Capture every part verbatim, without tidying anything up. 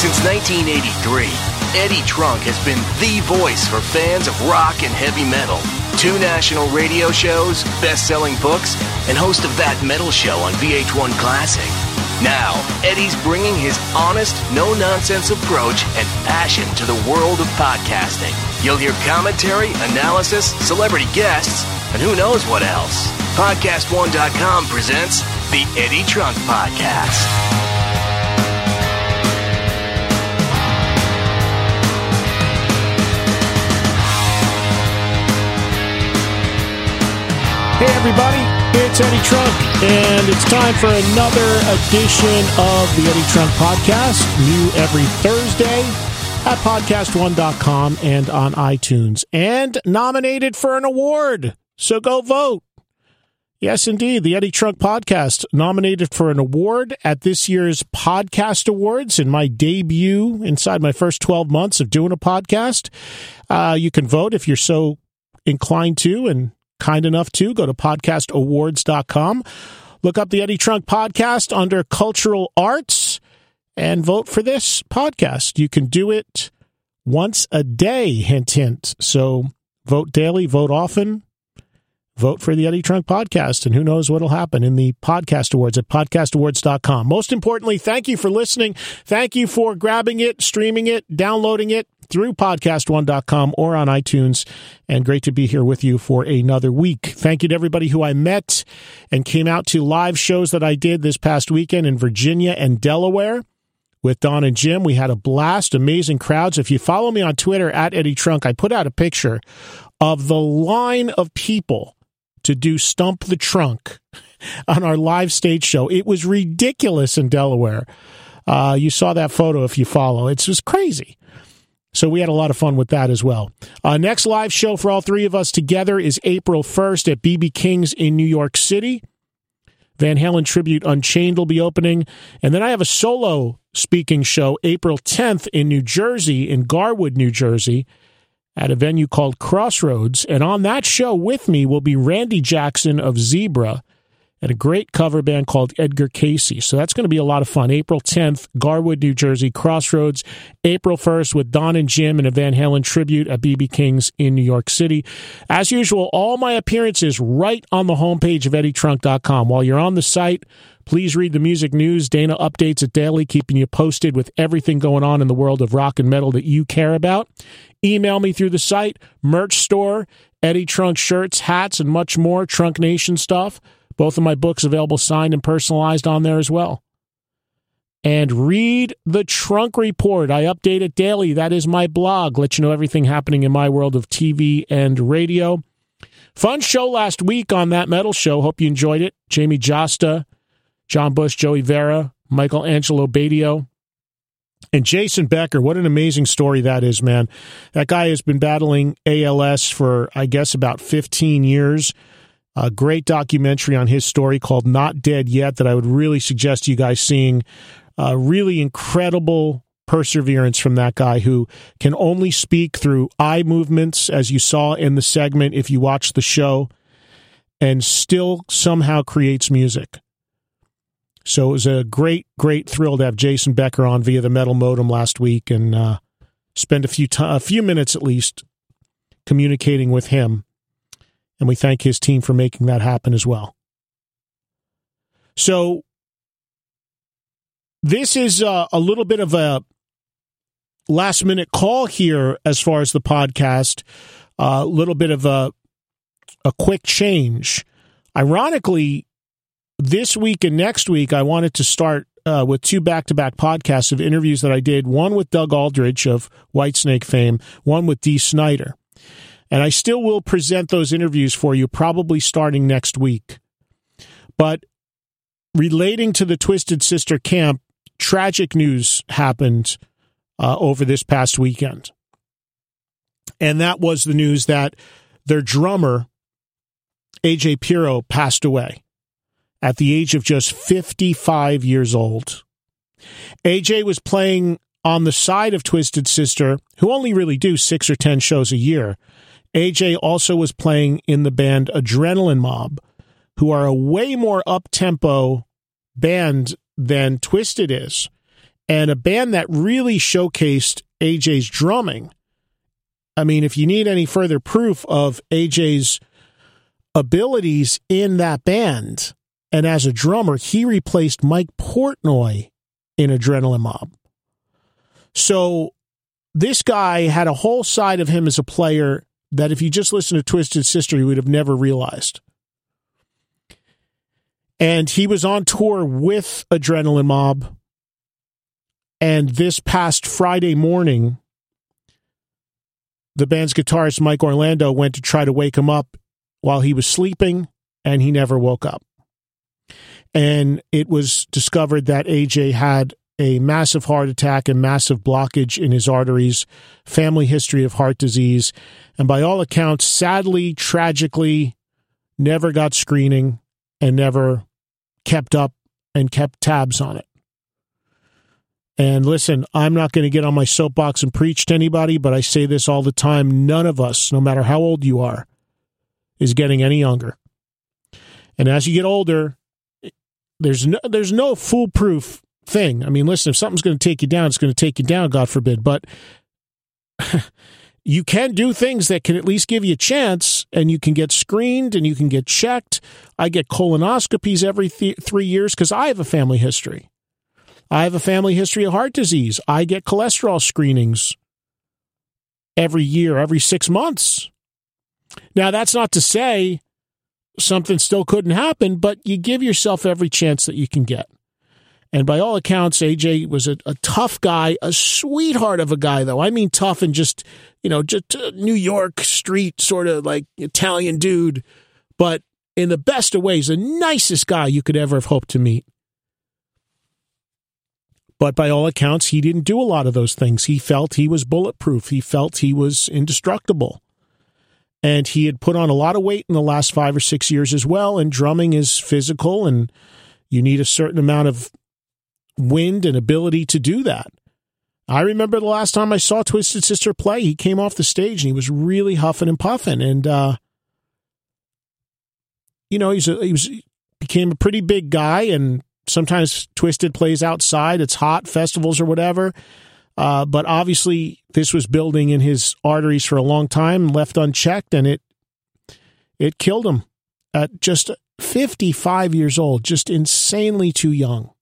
Since nineteen eighty-three, Eddie Trunk has been the voice for fans of rock and heavy metal. Two national radio shows, best-selling books, and host of That Metal Show on V H one Classic. Now, Eddie's bringing his honest, no-nonsense approach and passion to the world of podcasting. You'll hear commentary, analysis, celebrity guests, and who knows what else. podcast one dot com presents The Eddie Trunk Podcast. Hey everybody, it's Eddie Trunk, and it's time for another edition of the Eddie Trunk Podcast, new every Thursday at podcast one dot com and on iTunes, and nominated for an award, so go vote. Yes, indeed, the Eddie Trunk Podcast nominated for an award at this year's Podcast Awards in my debut inside my first twelve months of doing a podcast. Uh, you can vote if you're so inclined to, and kind enough to, go to podcast awards dot com. Look up the Eddie Trunk Podcast under Cultural Arts and vote for this podcast. You can do it once a day, hint, hint. So vote daily, vote often, vote for the Eddie Trunk Podcast, and who knows what will happen in the Podcast Awards at podcast awards dot com. Most importantly, thank you for listening. Thank you for grabbing it, streaming it, downloading it through podcast one dot com or on iTunes, and great to be here with you for another week. Thank you to everybody who I met and came out to live shows that I did this past weekend in Virginia and Delaware with Don and Jim. We had a blast, amazing crowds. If you follow me on Twitter, at Eddie Trunk, I put out a picture of the line of people to do Stump the Trunk on our live stage show. It was ridiculous in Delaware. Uh, you saw that photo if you follow. It's just crazy. So we had a lot of fun with that as well. Uh, next live show for all three of us together is April first at B B King's in New York City. Van Halen Tribute Unchained will be opening. And then I have a solo speaking show April tenth in New Jersey, in Garwood, New Jersey, at a venue called Crossroads. And on that show with me will be Randy Jackson of Zebra and a great cover band called Edgar Casey. So that's going to be a lot of fun. April tenth, Garwood, New Jersey, Crossroads. April first with Don and Jim and a Van Halen tribute at B B King's in New York City. As usual, all my appearances right on the homepage of eddie trunk dot com. While you're on the site, please read the music news. Dana updates it daily, keeping you posted with everything going on in the world of rock and metal that you care about. Email me through the site, merch store, Eddie Trunk shirts, hats, and much more, Trunk Nation stuff. Both of my books available signed and personalized on there as well. And read the Trunk Report. I update it daily. That is my blog. Let you know everything happening in my world of T V and radio. Fun show last week on That Metal Show. Hope you enjoyed it. Jamie Josta, John Bush, Joey Vera, Michael Angelo Badio, and Jason Becker. What an amazing story that is, man. That guy has been battling A L S for, I guess, about fifteen years. A great documentary on his story called Not Dead Yet that I would really suggest you guys seeing. Uh, really incredible perseverance from that guy who can only speak through eye movements, as you saw in the segment if you watch the show, and still somehow creates music. So it was a great, great thrill to have Jason Becker on via the Metal Modem last week and uh, spend a few t- a few minutes at least communicating with him. And we thank his team for making that happen as well. So this is uh, a little bit of a last-minute call here as far as the podcast, a uh, little bit of a, a quick change. Ironically, this week and next week, I wanted to start uh, with two back-to-back podcasts of interviews that I did, one with Doug Aldrich of Whitesnake fame, one with Dee Snider. And I still will present those interviews for you probably starting next week. But relating to the Twisted Sister camp, tragic news happened uh, over this past weekend. And that was the news that their drummer, A J Pirro, passed away at the age of just fifty-five years old. A J was playing on the side of Twisted Sister, who only really do six or ten shows a year. A J also was playing in the band Adrenaline Mob, who are a way more up-tempo band than Twisted is. and a band that really showcased A J's drumming. I mean, if you need any further proof of A J's abilities in that band and as a drummer, he replaced Mike Portnoy in Adrenaline Mob. So this guy had a whole side of him as a player that if you just listen to Twisted Sister, you would have never realized. And he was on tour with Adrenaline Mob. And this past Friday morning, the band's guitarist, Mike Orlando, went to try to wake him up while he was sleeping, and he never woke up. And it was discovered that A J had a massive heart attack and massive blockage in his arteries, family history of heart disease, and by all accounts, sadly, tragically, never got screening and never kept up and kept tabs on it. And listen, I'm not going to get on my soapbox and preach to anybody, but I say this all the time. None of us, no matter how old you are, is getting any younger. And as you get older, there's no, there's no foolproof thing. I mean, listen, if something's going to take you down, it's going to take you down, God forbid. But you can do things that can at least give you a chance, and you can get screened and you can get checked. I get colonoscopies every th- three years because I have a family history. I have a family history of heart disease. I get cholesterol screenings every year, every six months. Now, that's not to say something still couldn't happen, but you give yourself every chance that you can get. And by all accounts, A J was a, a tough guy, a sweetheart of a guy, though. I mean tough and just, you know, just a New York street sort of like Italian dude, but in the best of ways, the nicest guy you could ever have hoped to meet. But by all accounts, he didn't do a lot of those things. He felt he was bulletproof. He felt he was indestructible. And he had put on a lot of weight in the last five or six years as well. And drumming is physical, and you need a certain amount of wind and ability to do that. I remember the last time I saw Twisted Sister play, he came off the stage and he was really huffing and puffing. And, uh, you know, he's a, he was became a pretty big guy, and sometimes Twisted plays outside. It's hot, festivals or whatever. Uh, but obviously, this was building in his arteries for a long time, left unchecked, and it it killed him at just fifty-five years old, just insanely too young.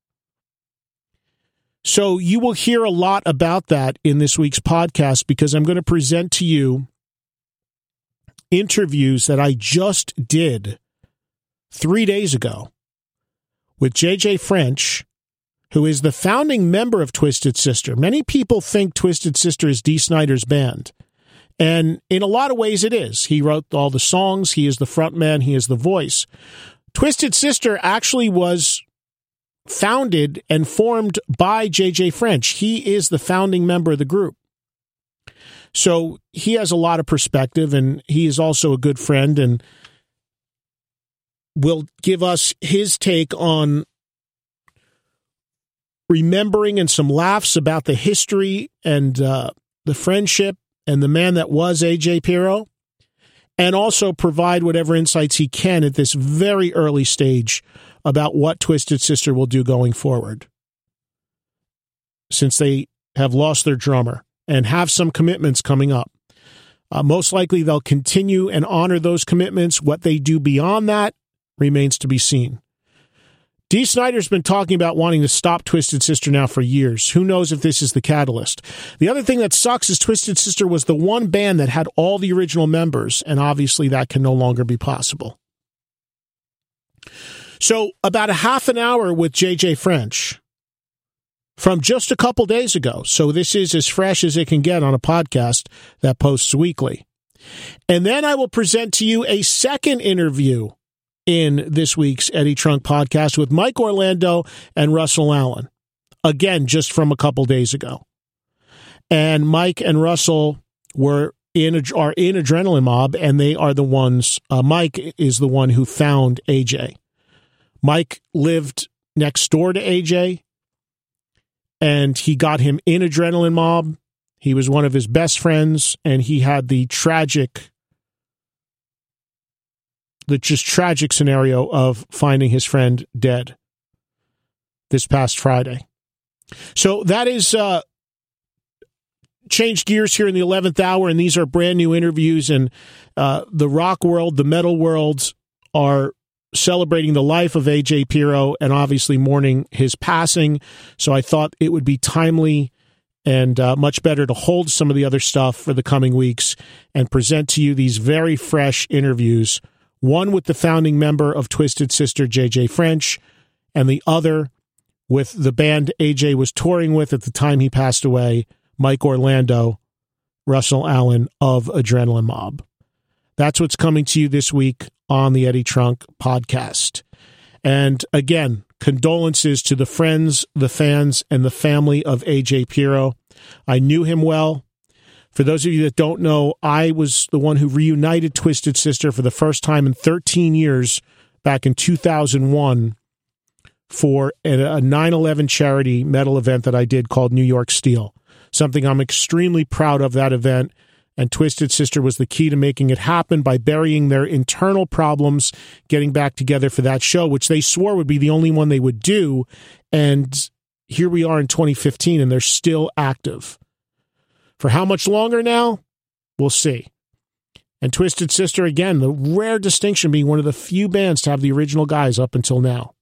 So you will hear a lot about that in this week's podcast, because I'm going to present to you interviews that I just did three days ago with J J French, who is the founding member of Twisted Sister. Many people think Twisted Sister is Dee Snider's band, and in a lot of ways it is. He wrote all the songs, he is the frontman, he is the voice. Twisted Sister actually was founded and formed by J J French. He is the founding member of the group. So he has a lot of perspective, and he is also a good friend, and will give us his take on remembering and some laughs about the history and uh, the friendship and the man that was A J Pero, and also provide whatever insights he can at this very early stage about what Twisted Sister will do going forward, since they have lost their drummer and have some commitments coming up. Uh, most likely they'll continue and honor those commitments. What they do beyond that remains to be seen. Dee Snider's been talking about wanting to stop Twisted Sister now for years. Who knows if this is the catalyst? The other thing that sucks is Twisted Sister was the one band that had all the original members, and obviously that can no longer be possible. So about a half an hour with J J French from just a couple days ago. So this is as fresh as it can get on a podcast that posts weekly. And then I will present to you a second interview in this week's Eddie Trunk podcast with Mike Orlando and Russell Allen. Again, just from a couple days ago. And Mike and Russell were in are in Adrenaline Mob, and they are the ones, uh, Mike is the one who found A J. Mike lived next door to A J, and he got him in Adrenaline Mob. He was one of his best friends, and he had the tragic, the just tragic scenario of finding his friend dead this past Friday. So that is uh, changed gears here in the eleventh hour, and these are brand new interviews, and uh, the rock world, the metal worlds are celebrating the life of A J Pero and obviously mourning his passing. So I thought it would be timely and uh, much better to hold some of the other stuff for the coming weeks and present to you these very fresh interviews, one with the founding member of Twisted Sister, J J French, and the other with the band A J was touring with at the time he passed away, Mike Orlando, Russell Allen of Adrenaline Mob. That's what's coming to you this week on the Eddie Trunk podcast. And again, condolences to the friends, the fans, and the family of A J Pero. I knew him well. For those of you that don't know, I was the one who reunited Twisted Sister for the first time in thirteen years back in two thousand one for a nine eleven charity metal event that I did called New York Steel. Something I'm extremely proud of, that event. And Twisted Sister was the key to making it happen by burying their internal problems, getting back together for that show, which they swore would be the only one they would do. And here we are in twenty fifteen, and they're still active. For how much longer now? We'll see. And Twisted Sister, again, the rare distinction being one of the few bands to have the original guys up until now.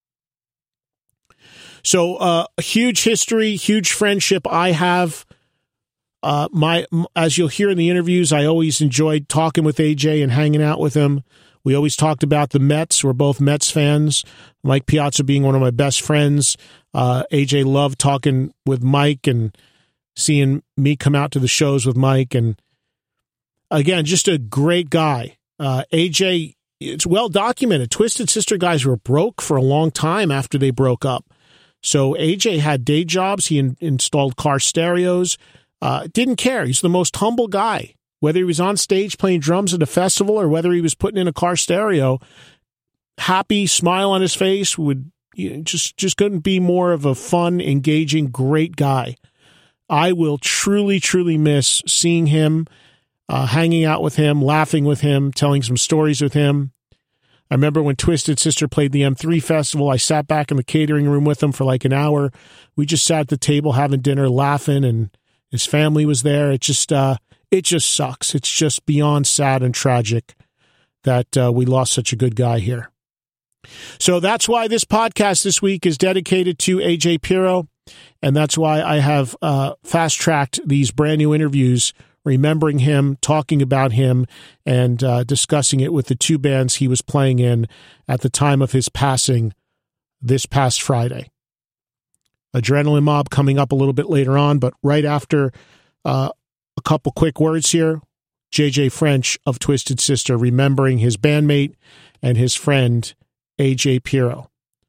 So, uh, huge history, huge friendship I have. Uh, my, as you'll hear in the interviews, I always enjoyed talking with A J and hanging out with him. We always talked about the Mets. We're both Mets fans. Mike Piazza being one of my best friends. Uh, A J loved talking with Mike and seeing me come out to the shows with Mike. And again, just a great guy. Uh, A J, it's well documented. Twisted Sister guys were broke for a long time after they broke up. So A J had day jobs. He in, installed car stereos. Uh, didn't care. He's the most humble guy. Whether he was on stage playing drums at a festival or whether he was putting in a car stereo, happy, smile on his face, would you know, just just couldn't be more of a fun, engaging, great guy. I will truly, truly miss seeing him, uh, hanging out with him, laughing with him, telling some stories with him. I remember when Twisted Sister played the M three Festival, I sat back in the catering room with him for like an hour. We just sat at the table having dinner, laughing, and his family was there. It just, uh, it just sucks. It's just beyond sad and tragic that uh, we lost such a good guy here. So that's why this podcast this week is dedicated to A J Pero, and that's why I have uh, fast-tracked these brand new interviews, remembering him, talking about him, and uh, discussing it with the two bands he was playing in at the time of his passing this past Friday. Adrenaline Mob coming up a little bit later on, but right after uh, a couple quick words here, J J French of Twisted Sister remembering his bandmate and his friend, A J Pero.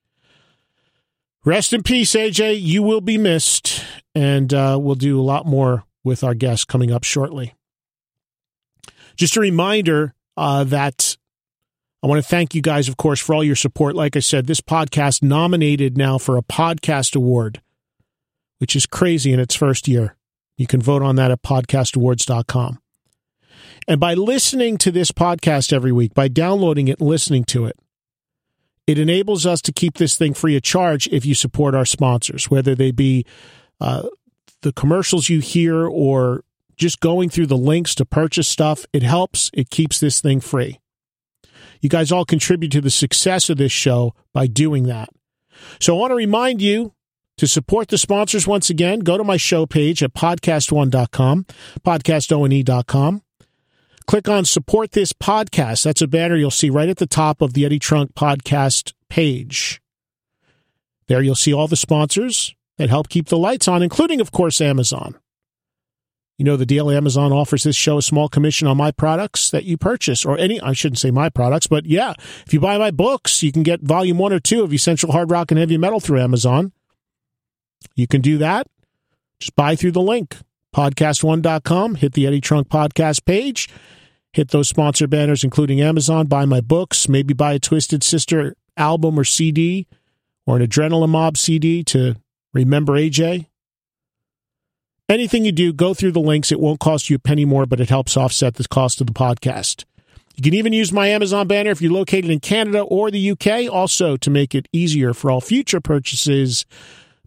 Rest in peace, A J. You will be missed, and uh, we'll do a lot more with our guests coming up shortly. Just a reminder uh, that I want to thank you guys, of course, for all your support. Like I said, this podcast nominated now for a podcast award, which is crazy in its first year. You can vote on that at podcast awards dot com. And by listening to this podcast every week, by downloading it and listening to it, it enables us to keep this thing free of charge if you support our sponsors, whether they be uh, the commercials you hear or just going through the links to purchase stuff. It helps. It keeps this thing free. You guys all contribute to the success of this show by doing that. So I want to remind you to support the sponsors once again. Go to my show page at podcast one dot com, podcast one dot com. Click on Support This Podcast. That's a banner you'll see right at the top of the Eddie Trunk podcast page. There you'll see all the sponsors that help keep the lights on, including, of course, Amazon. You know the deal. Amazon offers this show a small commission on my products that you purchase, or any, I shouldn't say my products, but yeah, if you buy my books, you can get volume one or two of Essential Hard Rock and Heavy Metal through Amazon. You can do that. Just buy through the link, podcast one dot com, hit the Eddie Trunk podcast page, hit those sponsor banners, including Amazon, buy my books, maybe buy a Twisted Sister album or C D, or an Adrenaline Mob C D to remember A J. Anything you do, go through the links. It won't cost you a penny more, but it helps offset the cost of the podcast. You can even use my Amazon banner if you're located in Canada or the U K. Also, to make it easier for all future purchases,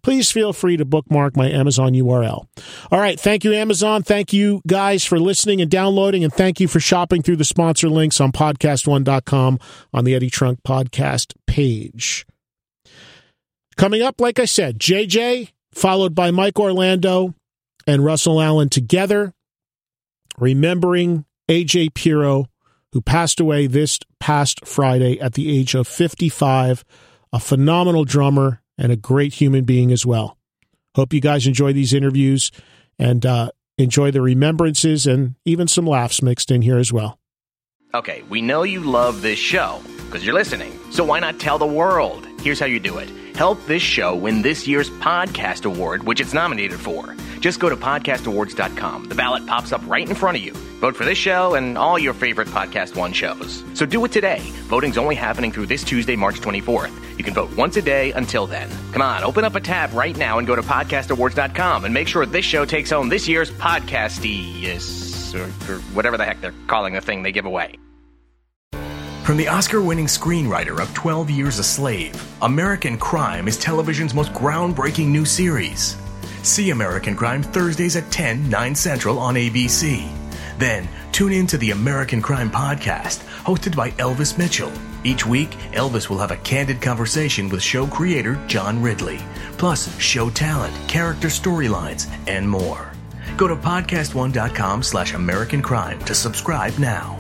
please feel free to bookmark my Amazon U R L. All right. Thank you, Amazon. Thank you, guys, for listening and downloading, and thank you for shopping through the sponsor links on podcast one dot com on the Eddie Trunk podcast page. Coming up, like I said, J J, followed by Mike Orlando and Russell Allen together, remembering A J Pirro, who passed away this past Friday at the age of fifty-five, a phenomenal drummer and a great human being as well. Hope you guys enjoy these interviews and uh, enjoy the remembrances and even some laughs mixed in here as well. Okay, we know you love this show because you're listening, so why not tell the world? Here's how you do it. Help this show win this year's Podcast Award, which it's nominated for. Just go to podcast awards dot com. The ballot pops up right in front of you. Vote for this show and all your favorite Podcast One shows. So do it today. Voting's only happening through this Tuesday, March twenty-fourth. You can vote once a day until then. Come on, open up a tab right now and go to podcast awards dot com and make sure this show takes home this year's Podcasty, or, or whatever the heck they're calling the thing they give away. From the Oscar-winning screenwriter of twelve Years a Slave, American Crime is television's most groundbreaking new series. See American Crime Thursdays at ten, nine Central on A B C. Then, tune in to the American Crime Podcast, hosted by Elvis Mitchell. Each week, Elvis will have a candid conversation with show creator John Ridley, plus show talent, character storylines, and more. Go to podcast one dot com slash American Crime to subscribe now.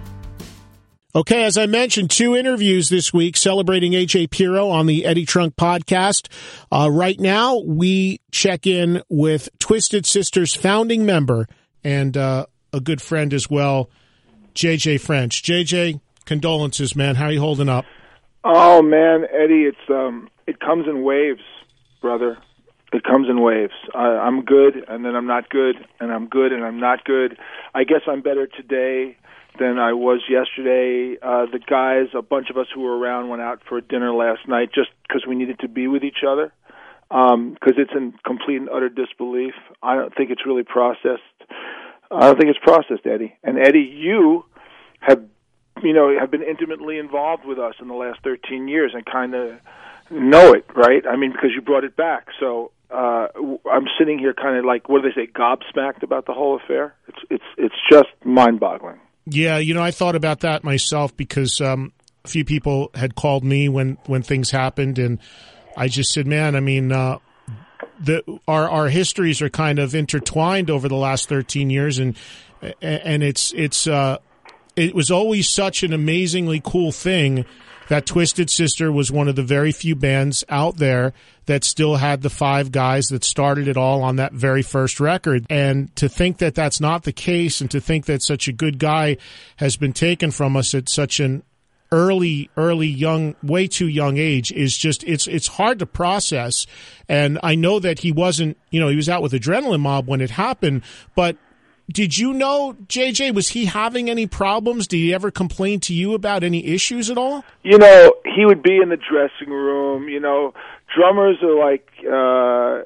Okay, as I mentioned, two interviews this week celebrating A J Pirro on the Eddie Trunk podcast. Uh, right now, we check in with Twisted Sister's founding member and uh, a good friend as well, J J French. J J, condolences, man. How are you holding up? Oh, man, Eddie, it's um, it comes in waves, brother. It comes in waves. I, I'm good, and then I'm not good, and I'm good, and I'm not good. I guess I'm better today than I was yesterday. Uh, the guys, a bunch of us who were around, went out for dinner last night just because we needed to be with each other, because um, it's in complete and utter disbelief. I don't think it's really processed. I don't think it's processed, Eddie. And Eddie, you have, you know, have been intimately involved with us in the last thirteen years and kind of know it, right? I mean, because you brought it back. So uh, I'm sitting here kind of like, what do they say, gobsmacked about the whole affair? It's it's it's just mind-boggling. Yeah, you know, I thought about that myself because um, a few people had called me when, when things happened, and I just said, man, I mean, uh, the our our histories are kind of intertwined over the last thirteen years, and and it's it's uh, it was always such an amazingly cool thing that Twisted Sister was one of the very few bands out there that still had the five guys that started it all on that very first record. And to think that that's not the case, and to think that such a good guy has been taken from us at such an early, early, young, way too young age is just, it's it's hard to process. And I know that he wasn't, you know, he was out with Adrenaline Mob when it happened, but did you know, J J, was he having any problems? Did he ever complain to you about any issues at all? You know, he would be in the dressing room. You know, drummers are like, uh,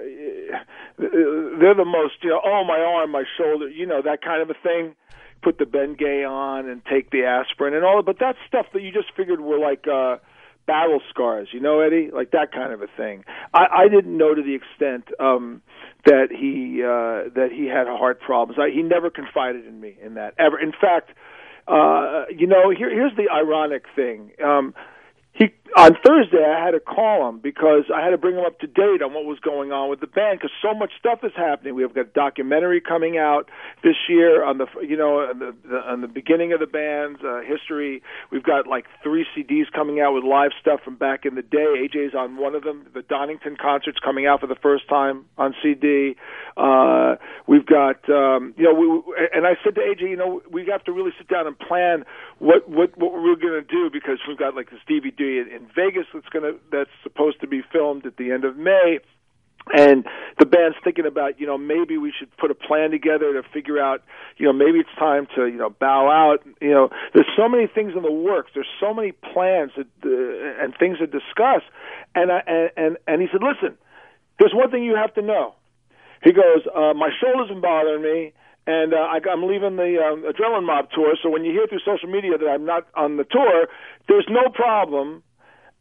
they're the most, you know, oh, my arm, my shoulder, you know, that kind of a thing. Put the Bengay on and take the aspirin and all that. But that's stuff that you just figured were like uh, battle scars, you know, Eddie? Like that kind of a thing. I, I didn't know to the extent um, that he uh, that he had heart problems. I, he never confided in me in that, ever. In fact, uh, you know, here, here's the ironic thing. Um, he on Thursday, I had to call him because I had to bring him up to date on what was going on with the band because so much stuff is happening. We've got a documentary coming out this year on the, you know, on the, the, on the beginning of the band's uh, history. We've got like three C Ds coming out with live stuff from back in the day. A J's on one of them. The Donington concert's coming out for the first time on C D. Uh, we've got, um, you know, we, and I said to A J, you know, we have to really sit down and plan what what, what we're going to do because we've got like this D V D in, in Vegas that's going to that's supposed to be filmed at the end of May. And the band's thinking about, you know, maybe we should put a plan together to figure out, you know, maybe it's time to, you know, bow out. You know, there's so many things in the works. There's so many plans that, uh, and things to discuss. And, I, and and and he said, listen, there's one thing you have to know. He goes, uh, my shoulder's been bothering me, and uh, I, I'm leaving the um, Adrenaline Mob tour. So when you hear through social media that I'm not on the tour, there's no problem.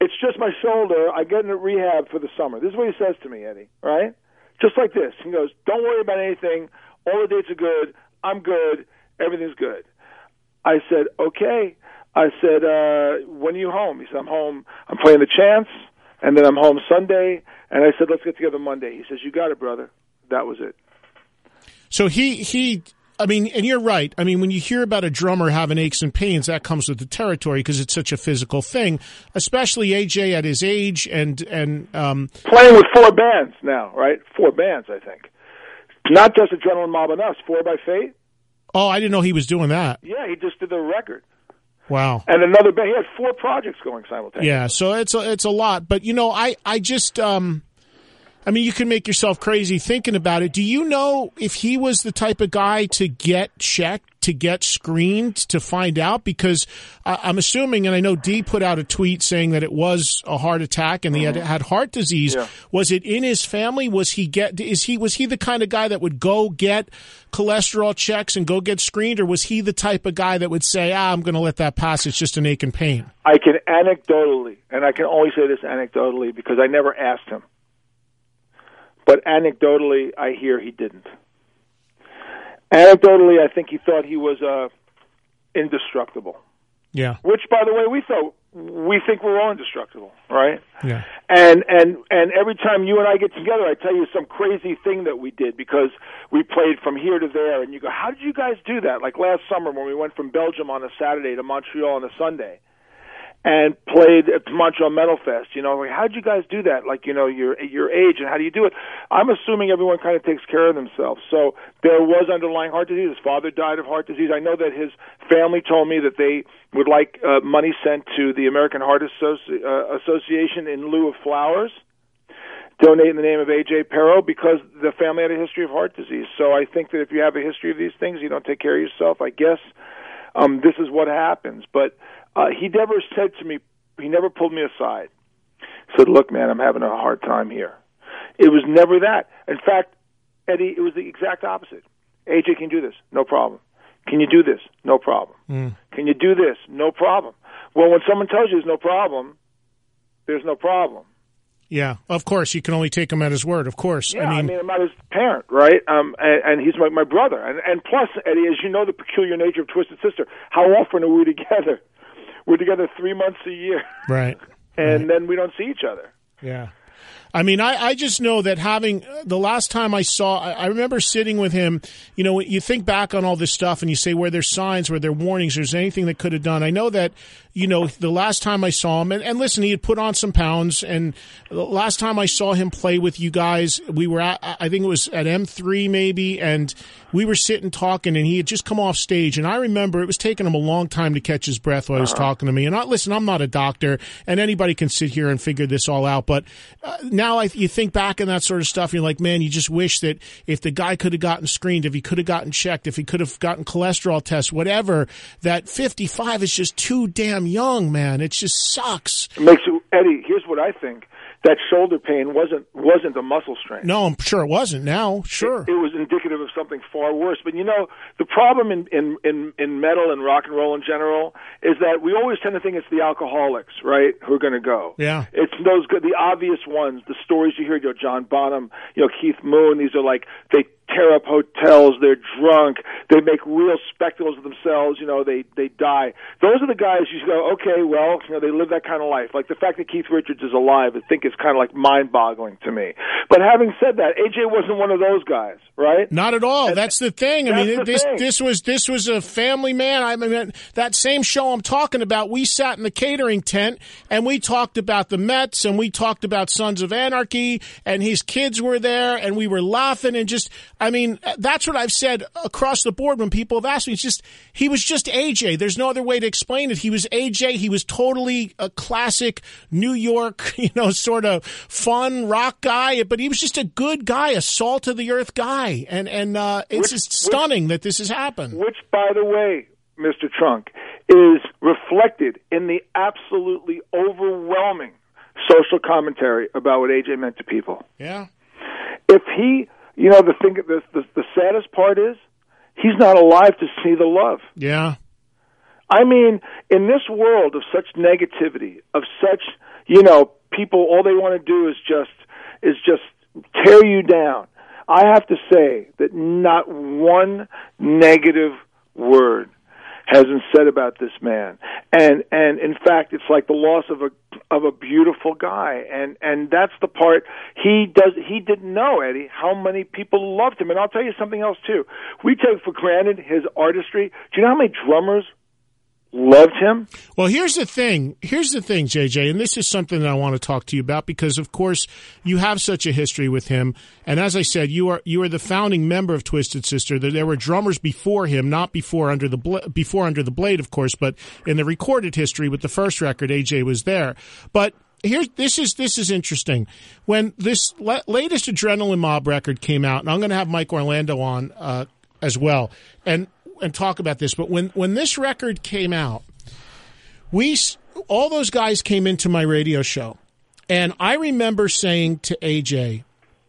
it's just my shoulder. I get into rehab for the summer. This is what he says to me, Eddie, right? Just like this. He goes, don't worry about anything. All the dates are good. I'm good. Everything's good. I said, okay. I said, uh, when are you home? He said, I'm home. I'm playing the Chance, and then I'm home Sunday. And I said, let's get together Monday. He says, you got it, brother. That was it. So he, he, I mean, and you're right. I mean, when you hear about a drummer having aches and pains, that comes with the territory because it's such a physical thing, especially A J at his age and, and, um, playing with four bands now, right? Four bands, I think. Not just Adrenaline Mob and Us, Four by Fate. Oh, I didn't know he was doing that. Yeah, he just did the record. Wow. And another band. He had four projects going simultaneously. Yeah, so it's a, it's a lot. But, you know, I, I just, um, I mean, you can make yourself crazy thinking about it. Do you know if he was the type of guy to get checked, to get screened, to find out? Because uh, I'm assuming, and I know Dee put out a tweet saying that it was a heart attack and he had had heart disease. Yeah. Was it in his family? Was he get? Is he was he the kind of guy that would go get cholesterol checks and go get screened, or was he the type of guy that would say, "Ah, I'm going to let that pass. It's just an ache and pain"? I can anecdotally, and I can only say this anecdotally because I never asked him, but anecdotally, I hear he didn't. Anecdotally, I think he thought he was uh, indestructible. Yeah. Which, by the way, we thought we think we're all indestructible, right? Yeah. And and and every time you and I get together, I tell you some crazy thing that we did because we played from here to there, and you go, "How did you guys do that?" Like last summer when we went from Belgium on a Saturday to Montreal on a Sunday, and played at Montreal Metal Fest. You know, like, how'd you guys do that? Like, you know, your your age, and how do you do it? I'm assuming everyone kind of takes care of themselves. So there was underlying heart disease. His father died of heart disease. I know that his family told me that they would like uh, money sent to the American Heart Associ- uh, Association in lieu of flowers, donate in the name of A J Pero, because the family had a history of heart disease. So I think that if you have a history of these things, you don't take care of yourself, I guess um, this is what happens. But Uh, he never said to me, he never pulled me aside. He said, look, man, I'm having a hard time here. It was never that. In fact, Eddie, it was the exact opposite. A J, can you do this? No problem. Can you do this? No problem. Mm. Can you do this? No problem. Well, when someone tells you there's no problem, there's no problem. Yeah, of course. You can only take him at his word, of course. Yeah, I mean, I mean I'm not his parent, right? Um, and, and he's my, my brother. And, and plus, Eddie, as you know, the peculiar nature of Twisted Sister, how often are we together? We're together three months a year. Right. And right. then we don't see each other. Yeah. I mean, I, I just know that having the last time I saw, I, I remember sitting with him, you know, you think back on all this stuff and you say, were there signs, were there warnings, there's anything that could have done. I know that, you know, the last time I saw him, and, and listen, he had put on some pounds, and the last time I saw him play with you guys, we were at, I think it was at M three maybe, and we were sitting talking, and he had just come off stage, and I remember it was taking him a long time to catch his breath while he was uh-huh. talking to me. And I, listen, I'm not a doctor, and anybody can sit here and figure this all out, but uh, now I, you think back on that sort of stuff, and you're like, man, you just wish that if the guy could have gotten screened, if he could have gotten checked, if he could have gotten cholesterol tests, whatever, that fifty-five is just too damn young, man. It just sucks. It makes you, Eddie, here's what I think. That shoulder pain wasn't wasn't a muscle strain. No, I'm sure it wasn't. Now, sure. It, it was indicative of something far worse. But, you know, the problem in, in, in, in metal and rock and roll in general is that we always tend to think it's the alcoholics, right, who are going to go. Yeah. It's those good, the obvious ones, the stories you hear, you know, John Bonham, you know, Keith Moon. These are like, they tear up hotels, they're drunk, they make real spectacles of themselves, you know, they they die. Those are the guys you go, okay, well, you know, they live that kind of life. Like the fact that Keith Richards is alive, I think is kind of like mind-boggling to me. But having said that, A J wasn't one of those guys, right? Not at all. And that's the thing. I mean, this thing. this was this was a family man. I mean, that same show I'm talking about, we sat in the catering tent and we talked about the Mets and we talked about Sons of Anarchy, and his kids were there and we were laughing and just, I mean, that's what I've said across the board when people have asked me. It's just, he was just A J. There's no other way to explain it. He was A J. He was totally a classic New York, you know, sort of fun rock guy, but he was just a good guy, a salt of the earth guy. And, and, uh, it's which, just stunning which, that this has happened. Which, by the way, Mister Trunk, is reflected in the absolutely overwhelming social commentary about what A J meant to people. Yeah. If he, you know, the thing, the, the, the saddest part is he's not alive to see the love. Yeah. I mean, in this world of such negativity, of such, you know, people, all they want to do is just is just tear you down. I have to say that not one negative word has been said about this man, and and in fact, it's like the loss of a of a beautiful guy, and and that's the part he does. He didn't know, Eddie, how many people loved him, and I'll tell you something else too. We take for granted his artistry. Do you know how many drummers loved him? Well, here's the thing. Here's the thing, J J, and this is something that I want to talk to you about because, of course, you have such a history with him. And as I said, you are you are the founding member of Twisted Sister. There were drummers before him, not before Under the Bla- before Under the Blade, of course, but in the recorded history with the first record, A J was there. But here's this is this is interesting. When this la- latest Adrenaline Mob record came out, and I'm going to have Mike Orlando on uh, as well, and. and talk about this, but when, when this record came out, we all those guys came into my radio show, and I remember saying to A J,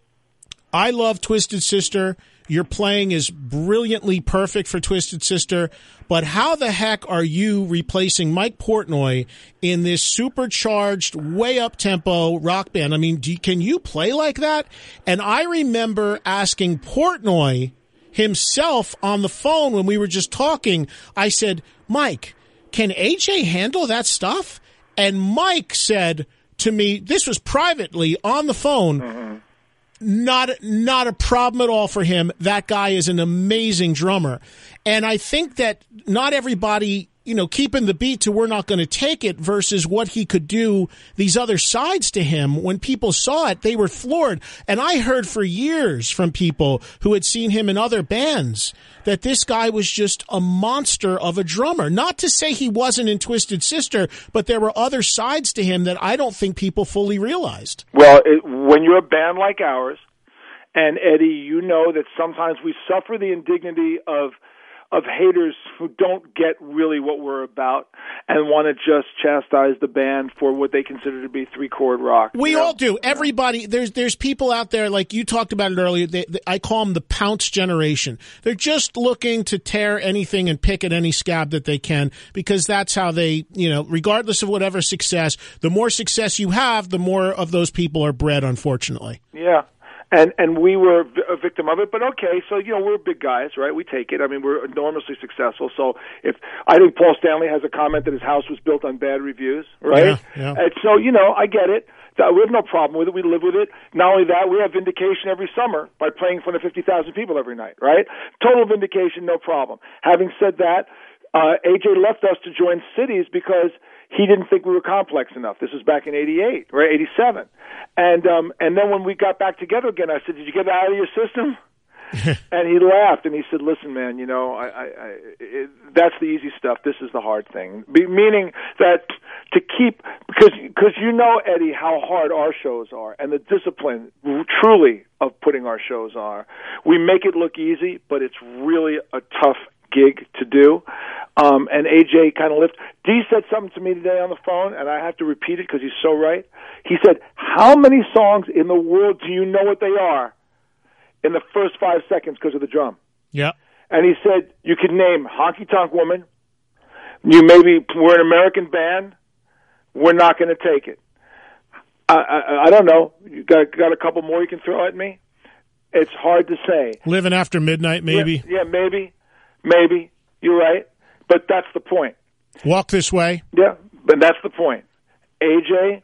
I love Twisted Sister. Your playing is brilliantly perfect for Twisted Sister, but how the heck are you replacing Mike Portnoy in this supercharged, way up-tempo rock band? I mean, do, can you play like that? And I remember asking Portnoy himself on the phone when we were just talking. I said, Mike, can A J handle that stuff? And Mike said to me, this was privately on the phone, mm-hmm. not, not a problem at all for him. That guy is an amazing drummer. And I think that not everybody, you know, keeping the beat to We're Not Going to Take It versus what he could do, these other sides to him, when people saw it, they were floored. And I heard for years from people who had seen him in other bands that this guy was just a monster of a drummer. Not to say he wasn't in Twisted Sister, but there were other sides to him that I don't think people fully realized. Well, it, when you're a band like ours, and Eddie, you know that sometimes we suffer the indignity of of haters who don't get really what we're about and want to just chastise the band for what they consider to be three-chord rock. We you know? all do. Everybody, there's there's people out there, like you talked about it earlier, they, they, I call them the pounce generation. They're just looking to tear anything and pick at any scab that they can because that's how they, you know, regardless of whatever success, the more success you have, the more of those people are bred, unfortunately. Yeah. And and we were a victim of it, but okay. So you know we're big guys, right? We take it. I mean, we're enormously successful. So if I think Paul Stanley has a comment that his house was built on bad reviews, right? Yeah, yeah. And so you know, I get it. We have no problem with it. We live with it. Not only that, we have vindication every summer by playing in front of fifty thousand people every night, right? Total vindication, no problem. Having said that, uh, A J left us to join Cities because he didn't think we were complex enough. This was back in eighty-eight, right, eighty-seven. And um, and then when we got back together again, I said, did you get that out of your system? And he laughed, and he said, listen, man, you know, I, I, I, it, that's the easy stuff. This is the hard thing. Be, meaning that to keep, because because you know, Eddie, how hard our shows are, and the discipline, truly, of putting our shows are. We make it look easy, but it's really a tough gig to do. Um, and A J kind of lifted. Dee said something to me today on the phone, and I have to repeat it because he's so right. He said, how many songs in the world do you know what they are in the first five seconds because of the drum? Yeah. And he said, you could name Honky Tonk Woman. You maybe, we're an American band. We're Not Going to Take It. I, I, I don't know. You got, got a couple more you can throw at me? It's hard to say. Living After Midnight, maybe? Yeah, yeah maybe. Maybe. You're right. But that's the point. Walk This Way? Yeah, but that's the point. A J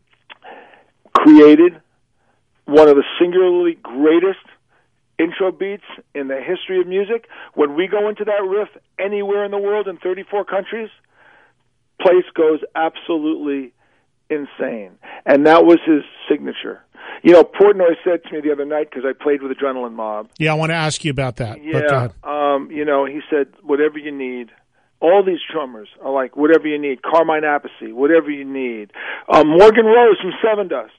created one of the singularly greatest intro beats in the history of music. When we go into that riff anywhere in the world in thirty-four countries, place goes absolutely insane. And that was his signature. You know, Portnoy said to me the other night, because I played with Adrenaline Mob. Yeah, I want to ask you about that. Yeah, um, you know, he said, whatever you need. All these drummers are like, whatever you need. Carmine Appice, whatever you need. Um, Morgan Rose from Seven Dust.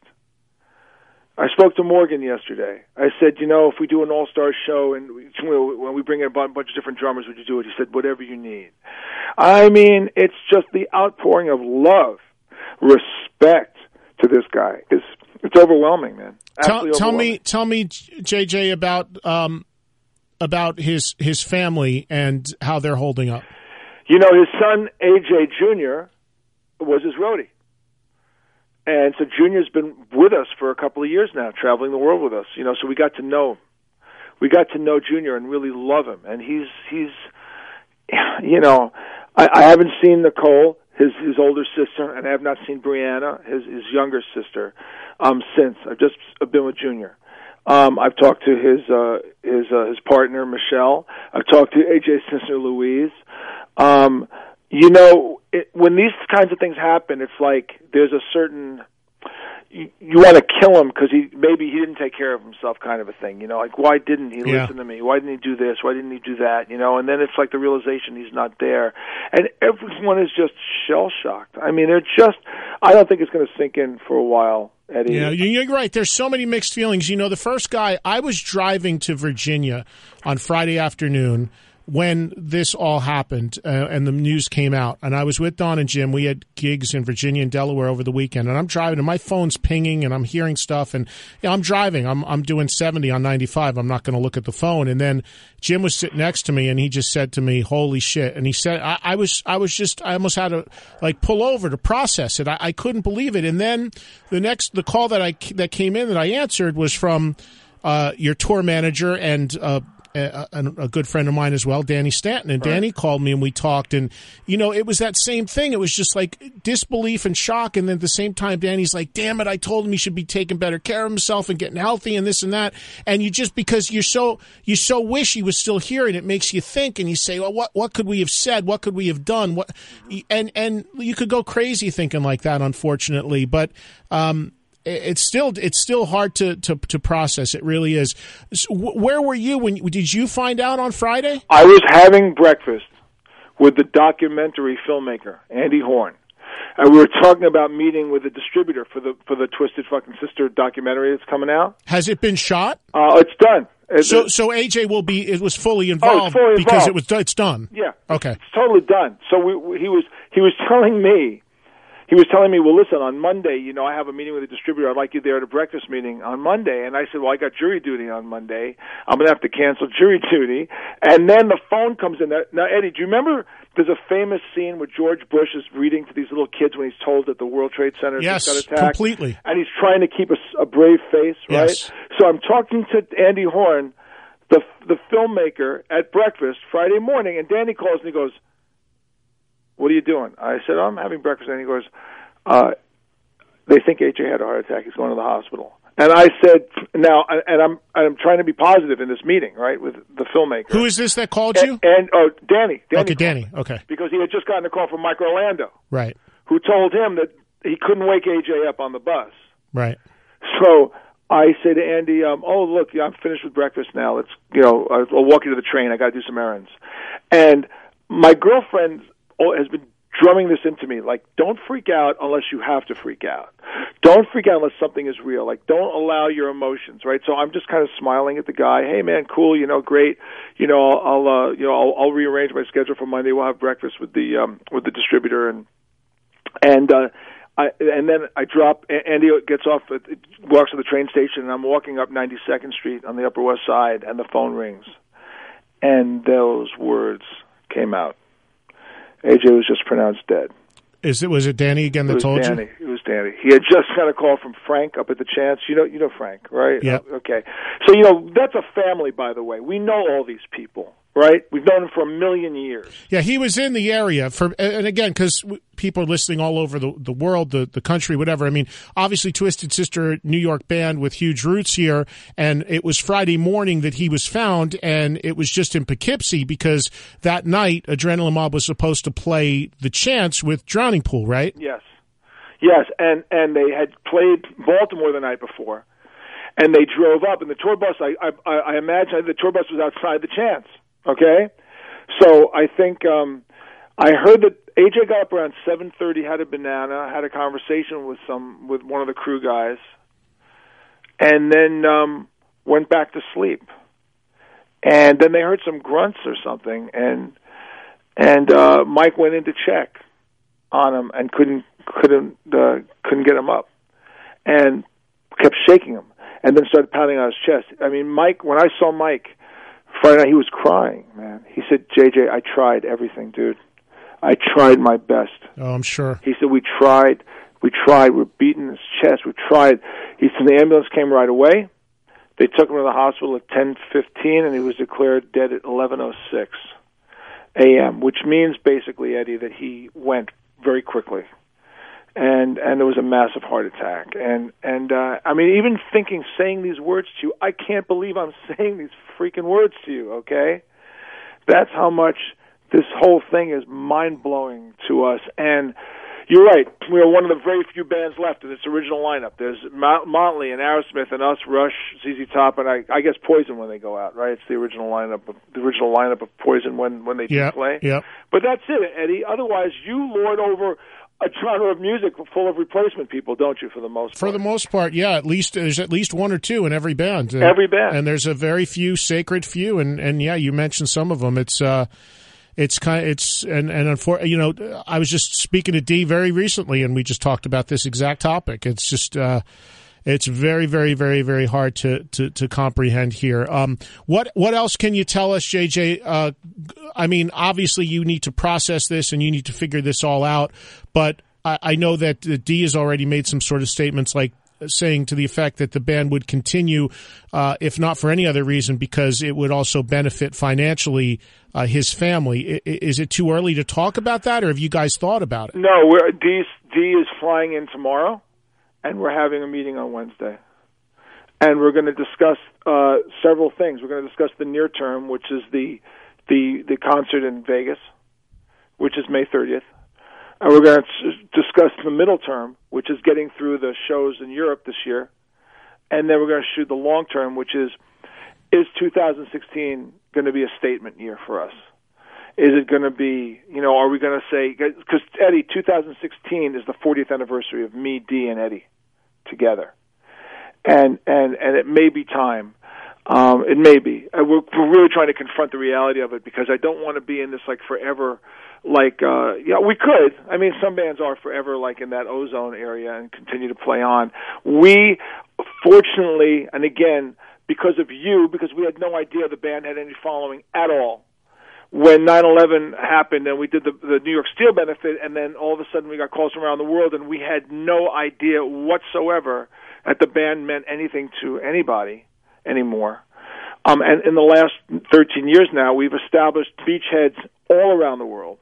I spoke to Morgan yesterday. I said, you know, if we do an all-star show and we, when we bring in a bunch of different drummers, would you do it? He said, whatever you need. I mean, it's just the outpouring of love, respect to this guy. It's, it's overwhelming, man. Tell, tell overwhelming. me, tell me, J J, about um, about his his family and how they're holding up. You know, his son, A J Junior, was his roadie. and so Junior's been with us for a couple of years now, traveling the world with us. You know, so we got to know, we got to know Junior and really love him. And he's he's, you know, I, I haven't seen Nicole, his his older sister, and I have not seen Brianna, his his younger sister, um, since. I've just been with Junior. Um, I've talked to his uh, his uh, his partner Michelle. I've talked to A J's sister Louise. Um, you know, it, when these kinds of things happen, it's like there's a certain you, you want to kill him because he maybe he didn't take care of himself, kind of a thing. You know, like why didn't he yeah. listen to me? Why didn't he do this? Why didn't he do that? You know, and then it's like the realization he's not there, and everyone is just shell shocked. I mean, they're just. I don't think it's going to sink in for a while. Eddie. Yeah, you're right. There's so many mixed feelings. You know, the first guy, I was driving to Virginia on Friday afternoon when this all happened uh, and the news came out. And I was with Don and Jim. We had gigs in Virginia and Delaware over the weekend. And I'm driving, and my phone's pinging, and I'm hearing stuff. And you know, I'm driving. I'm I'm doing seventy on ninety-five. I'm not going to look at the phone. And then Jim was sitting next to me, and he just said to me, "Holy shit!" And he said, "I, I was I was just I almost had to like pull over to process it. I, I couldn't believe it." And then the next the call that I that came in that I answered was from uh, your tour manager and. Uh, A, a good friend of mine as well, Danny Stanton. And Danny right. called me and we talked. And, you know, it was that same thing. It was just like disbelief and shock. And then at the same time, Danny's like, damn it, I told him he should be taking better care of himself and getting healthy and this and that. And you just, because you're so, you so wish he was still here, and it makes you think, and you say, well, what, what could we have said? What could we have done? What, and, and you could go crazy thinking like that, unfortunately. But, um, It's still it's still hard to, to, to process. It really is. So where were you when did you find out on Friday? I was having breakfast with the documentary filmmaker Andy Horn, and we were talking about meeting with the distributor for the for the Twisted Fucking Sister documentary that's coming out. Has it been shot? Uh, it's done. It's, so so A J will be it was fully involved, oh, it's fully involved because it was it's done. Yeah. Okay. It's totally done. So we, we, he was he was telling me. He was telling me, well, listen, on Monday, you know, I have a meeting with a distributor. I'd like you there at a breakfast meeting on Monday. And I said, well, I got jury duty on Monday. I'm going to have to cancel jury duty. And then the phone comes in. Now, Eddie, do you remember there's a famous scene where George Bush is reading to these little kids when he's told that the World Trade Center yes, just got attacked? Completely. And he's trying to keep a, a brave face, right? Yes. So I'm talking to Andy Horn, the the filmmaker, at breakfast Friday morning, and Danny calls and he goes, what are you doing? I said, oh, I'm having breakfast. And he goes, uh, they think A J had a heart attack. He's going to the hospital. And I said, now, and I'm I'm trying to be positive in this meeting, right, with the filmmaker. Who is this that called and, you? And oh, Danny. Danny okay, Danny. Okay. Because he had just gotten a call from Mike Orlando. Right. Who told him that he couldn't wake A J up on the bus. Right. So I say to Andy, um, oh, look, I'm finished with breakfast now. Let's, you know, I'll walk you to the train. I got to do some errands. And my girlfriend has been drumming this into me, like, don't freak out unless you have to freak out. Don't freak out unless something is real. Like, don't allow your emotions, right? So I'm just kind of smiling at the guy. Hey, man, cool, you know, great. You know, I'll, I'll uh, you know, I'll, I'll rearrange my schedule for Monday. We'll have breakfast with the um, with the distributor, and and uh, I and then I drop. Andy gets off, at, walks to the train station, and I'm walking up ninety-second Street on the Upper West Side, and the phone rings, and those words came out. A J was just pronounced dead. Is it was it Danny again that told Danny. you? It was Danny. He had just got a call from Frank up at the Chance. You know, you know Frank, right? Yeah. Okay. So you know that's a family, by the way. We know all these people, right? We've known them for a million years. Yeah, he was in the area for, and again, because people are listening all over the the world, the the country, whatever. I mean, obviously, Twisted Sister, New York band with huge roots here, and it was Friday morning that he was found, and it was just in Poughkeepsie because that night, Adrenaline Mob was supposed to play the Chance with Drowning Pool, right? Yes, yes, and and they had played Baltimore the night before, and they drove up, and the tour bus, I I, I imagine the tour bus was outside the Chance. Okay, so I think um, I heard that A J got up around seven thirty, had a banana, had a conversation with some with one of the crew guys, and then um, went back to sleep. And then they heard some grunts or something, and and uh, Mike went in to check on him and couldn't couldn't uh, couldn't get him up, and kept shaking him, and then started pounding on his chest. I mean, Mike. When I saw Mike Friday night, he was crying, man. He said, J J, I tried everything, dude. I tried my best. Oh, I'm sure. He said, we tried. We tried. We were beating his chest. We tried. He said the ambulance came right away. They took him to the hospital at ten fifteen, and he was declared dead at eleven oh six a.m., which means basically, Eddie, that he went very quickly. And and it was a massive heart attack. And, and uh, I mean, even thinking, saying these words to you, I can't believe I'm saying these freaking words to you, okay? That's how much this whole thing is mind-blowing to us. And you're right. We are one of the very few bands left in its original lineup. There's Motley and Aerosmith and us, Rush, Z Z Top, and I, I guess Poison when they go out, right? It's the original lineup of, the original lineup of Poison when, when they do yep, play. Yep. But that's it, Eddie. Otherwise, you lord over a genre of music full of replacement people, don't you, for the most part? For the most part, yeah. At least there's at least one or two in every band. Every band. And there's a very few sacred few, and, and yeah, you mentioned some of them. It's uh, it's kind, it's and and unfor- you know, I was just speaking to Dee very recently, and we just talked about this exact topic. It's just uh, it's very, very, very, very hard to to, to comprehend here. Um, what what else can you tell us, J J? Uh, I mean, obviously, you need to process this and you need to figure this all out. But I, I know that Dee has already made some sort of statements, like saying to the effect that the band would continue, uh, if not for any other reason, because it would also benefit financially uh, his family. I, is it too early to talk about that, or have you guys thought about it? No, we're, Dee, Dee is flying in tomorrow, and we're having a meeting on Wednesday. And we're going to discuss uh, several things. We're going to discuss the near term, which is the the the concert in Vegas, which is May thirtieth. And we're going to discuss the middle term, which is getting through the shows in Europe this year. And then we're going to shoot the long term, which is, is two thousand sixteen going to be a statement year for us? Is it going to be, you know, are we going to say, because Eddie, two thousand sixteen is the fortieth anniversary of me, Dee, and Eddie together. And, and, and it may be time. Um, it may be. Uh, we're, we're really trying to confront the reality of it, because I don't want to be in this like forever, like, uh, yeah, we could. I mean, some bands are forever like in that ozone area and continue to play on. We, fortunately, and again, because of you, because we had no idea the band had any following at all, when nine eleven happened and we did the, the New York Steel benefit, and then all of a sudden we got calls from around the world, and we had no idea whatsoever that the band meant anything to anybody anymore. Um, and in the last thirteen years now, we've established beachheads all around the world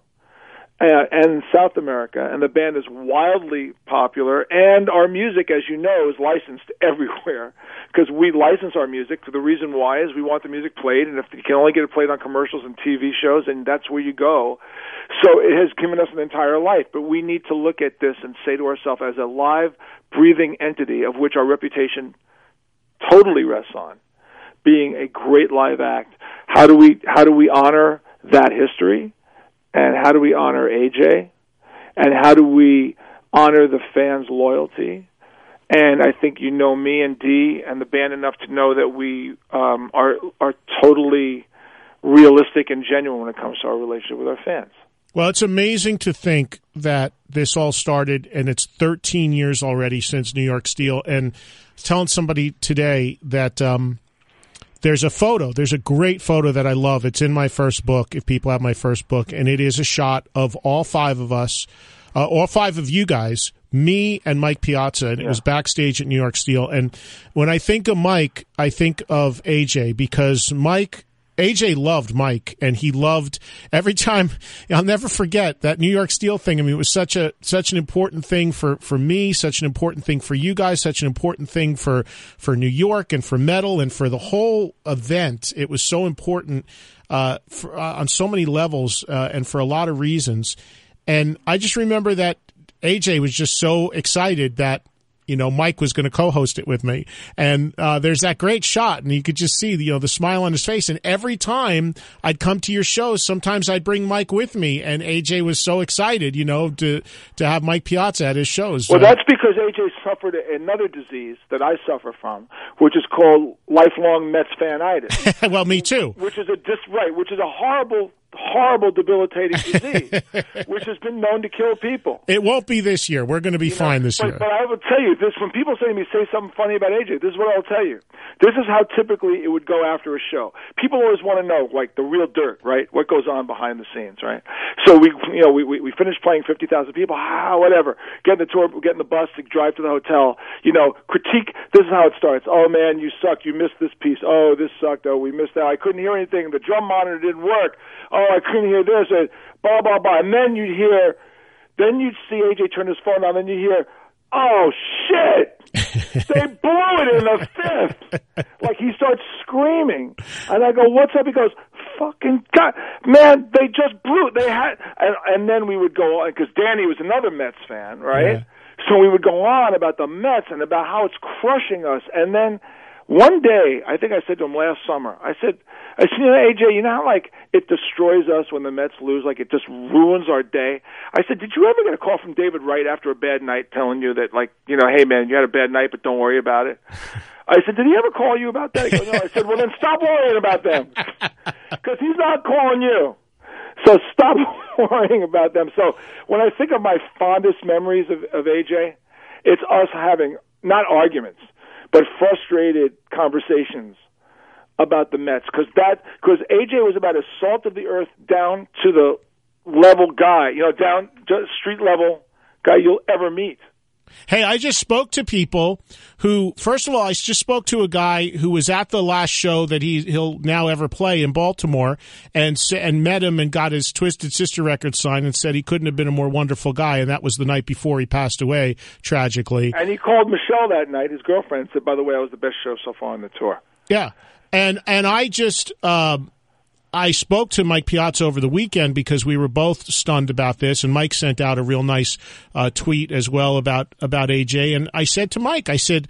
uh, and South America, and the band is wildly popular, and our music, as you know, is licensed everywhere, because we license our music. The reason why is we want the music played, and if you can only get it played on commercials and T V shows, and that's where you go. So it has given us an entire life, but we need to look at this and say to ourselves, as a live, breathing entity of which our reputation totally rests on, being a great live act, how do we how do we honor that history, and how do we honor A J, and how do we honor the fans' loyalty? And I think you know me and Dee and the band enough to know that we um, are are totally realistic and genuine when it comes to our relationship with our fans. Well, it's amazing to think that this all started, and it's thirteen years already since New York Steel. And I was telling somebody today that um, there's a photo. There's a great photo that I love. It's in my first book, if people have my first book, and it is a shot of all five of us, uh, all five of you guys, me and Mike Piazza, and yeah. It was backstage at New York Steel. And when I think of Mike, I think of A J, because Mike... A J loved Mike, and he loved every time. I'll never forget that New York Steel thing. I mean, it was such a such an important thing for, for me, such an important thing for you guys, such an important thing for, for New York and for metal and for the whole event. It was so important uh, for, uh, on so many levels uh, and for a lot of reasons. And I just remember that A J was just so excited that, you know, Mike was going to co-host it with me. And uh, there's that great shot, and you could just see, you know, the smile on his face. And every time I'd come to your shows, sometimes I'd bring Mike with me, and A J was so excited, you know, to to have Mike Piazza at his shows. Well, that's because A J suffered another disease that I suffer from, which is called lifelong Mets fanitis. Well, me too. Which is a dis right, which is a horrible horrible, debilitating disease, which has been known to kill people. It won't be this year. We're going to be you fine know, this but, year. But I will tell you this: when people say to me, "Say something funny about A J," this is what I'll tell you. This is how typically it would go after a show. People always want to know, like, the real dirt, right? What goes on behind the scenes, right? So we, you know, we we, we finished playing fifty thousand people. Ah, whatever. Get in the tour, get in the bus, to drive to the hotel. You know, critique. This is how it starts. Oh man, you suck. You missed this piece. Oh, this sucked. Oh, we missed that. I couldn't hear anything. The drum monitor didn't work. Oh, I couldn't hear this. And blah blah blah. And then you'd hear, then you'd see A J turn his phone on. Then you hear, oh shit! They blew it in the fifth. Like, he starts screaming, and I go, "What's up?" He goes, "Fucking God, man! They just blew it. They had." And, and then we would go on, because Danny was another Mets fan, right? Yeah. So we would go on about the Mets and about how it's crushing us. And then one day, I think I said to him last summer, I said, I said, you know, A J, you know how, like, it destroys us when the Mets lose? Like, it just ruins our day? I said, did you ever get a call from David Wright after a bad night telling you that, like, you know, hey, man, you had a bad night, but don't worry about it? I said, did he ever call you about that? He goes, no. I said, well, then stop worrying about them, because he's not calling you. So stop worrying about them. So when I think of my fondest memories of, of A J, it's us having, not arguments, but frustrated conversations about the Mets, because that because A J was about as salt of the earth down to the level guy, you know, down to street level guy you'll ever meet. Hey, I just spoke to people who, first of all, I just spoke to a guy who was at the last show that he, he'll now ever play in Baltimore, and and met him and got his Twisted Sister record signed, and said he couldn't have been a more wonderful guy, and that was the night before he passed away, tragically. And he called Michelle that night, his girlfriend, and said, by the way, that was the best show so far on the tour. Yeah, and, and I just... Uh, I spoke to Mike Piazza over the weekend because we were both stunned about this, and Mike sent out a real nice uh, tweet as well about, about A J. And I said to Mike, I said,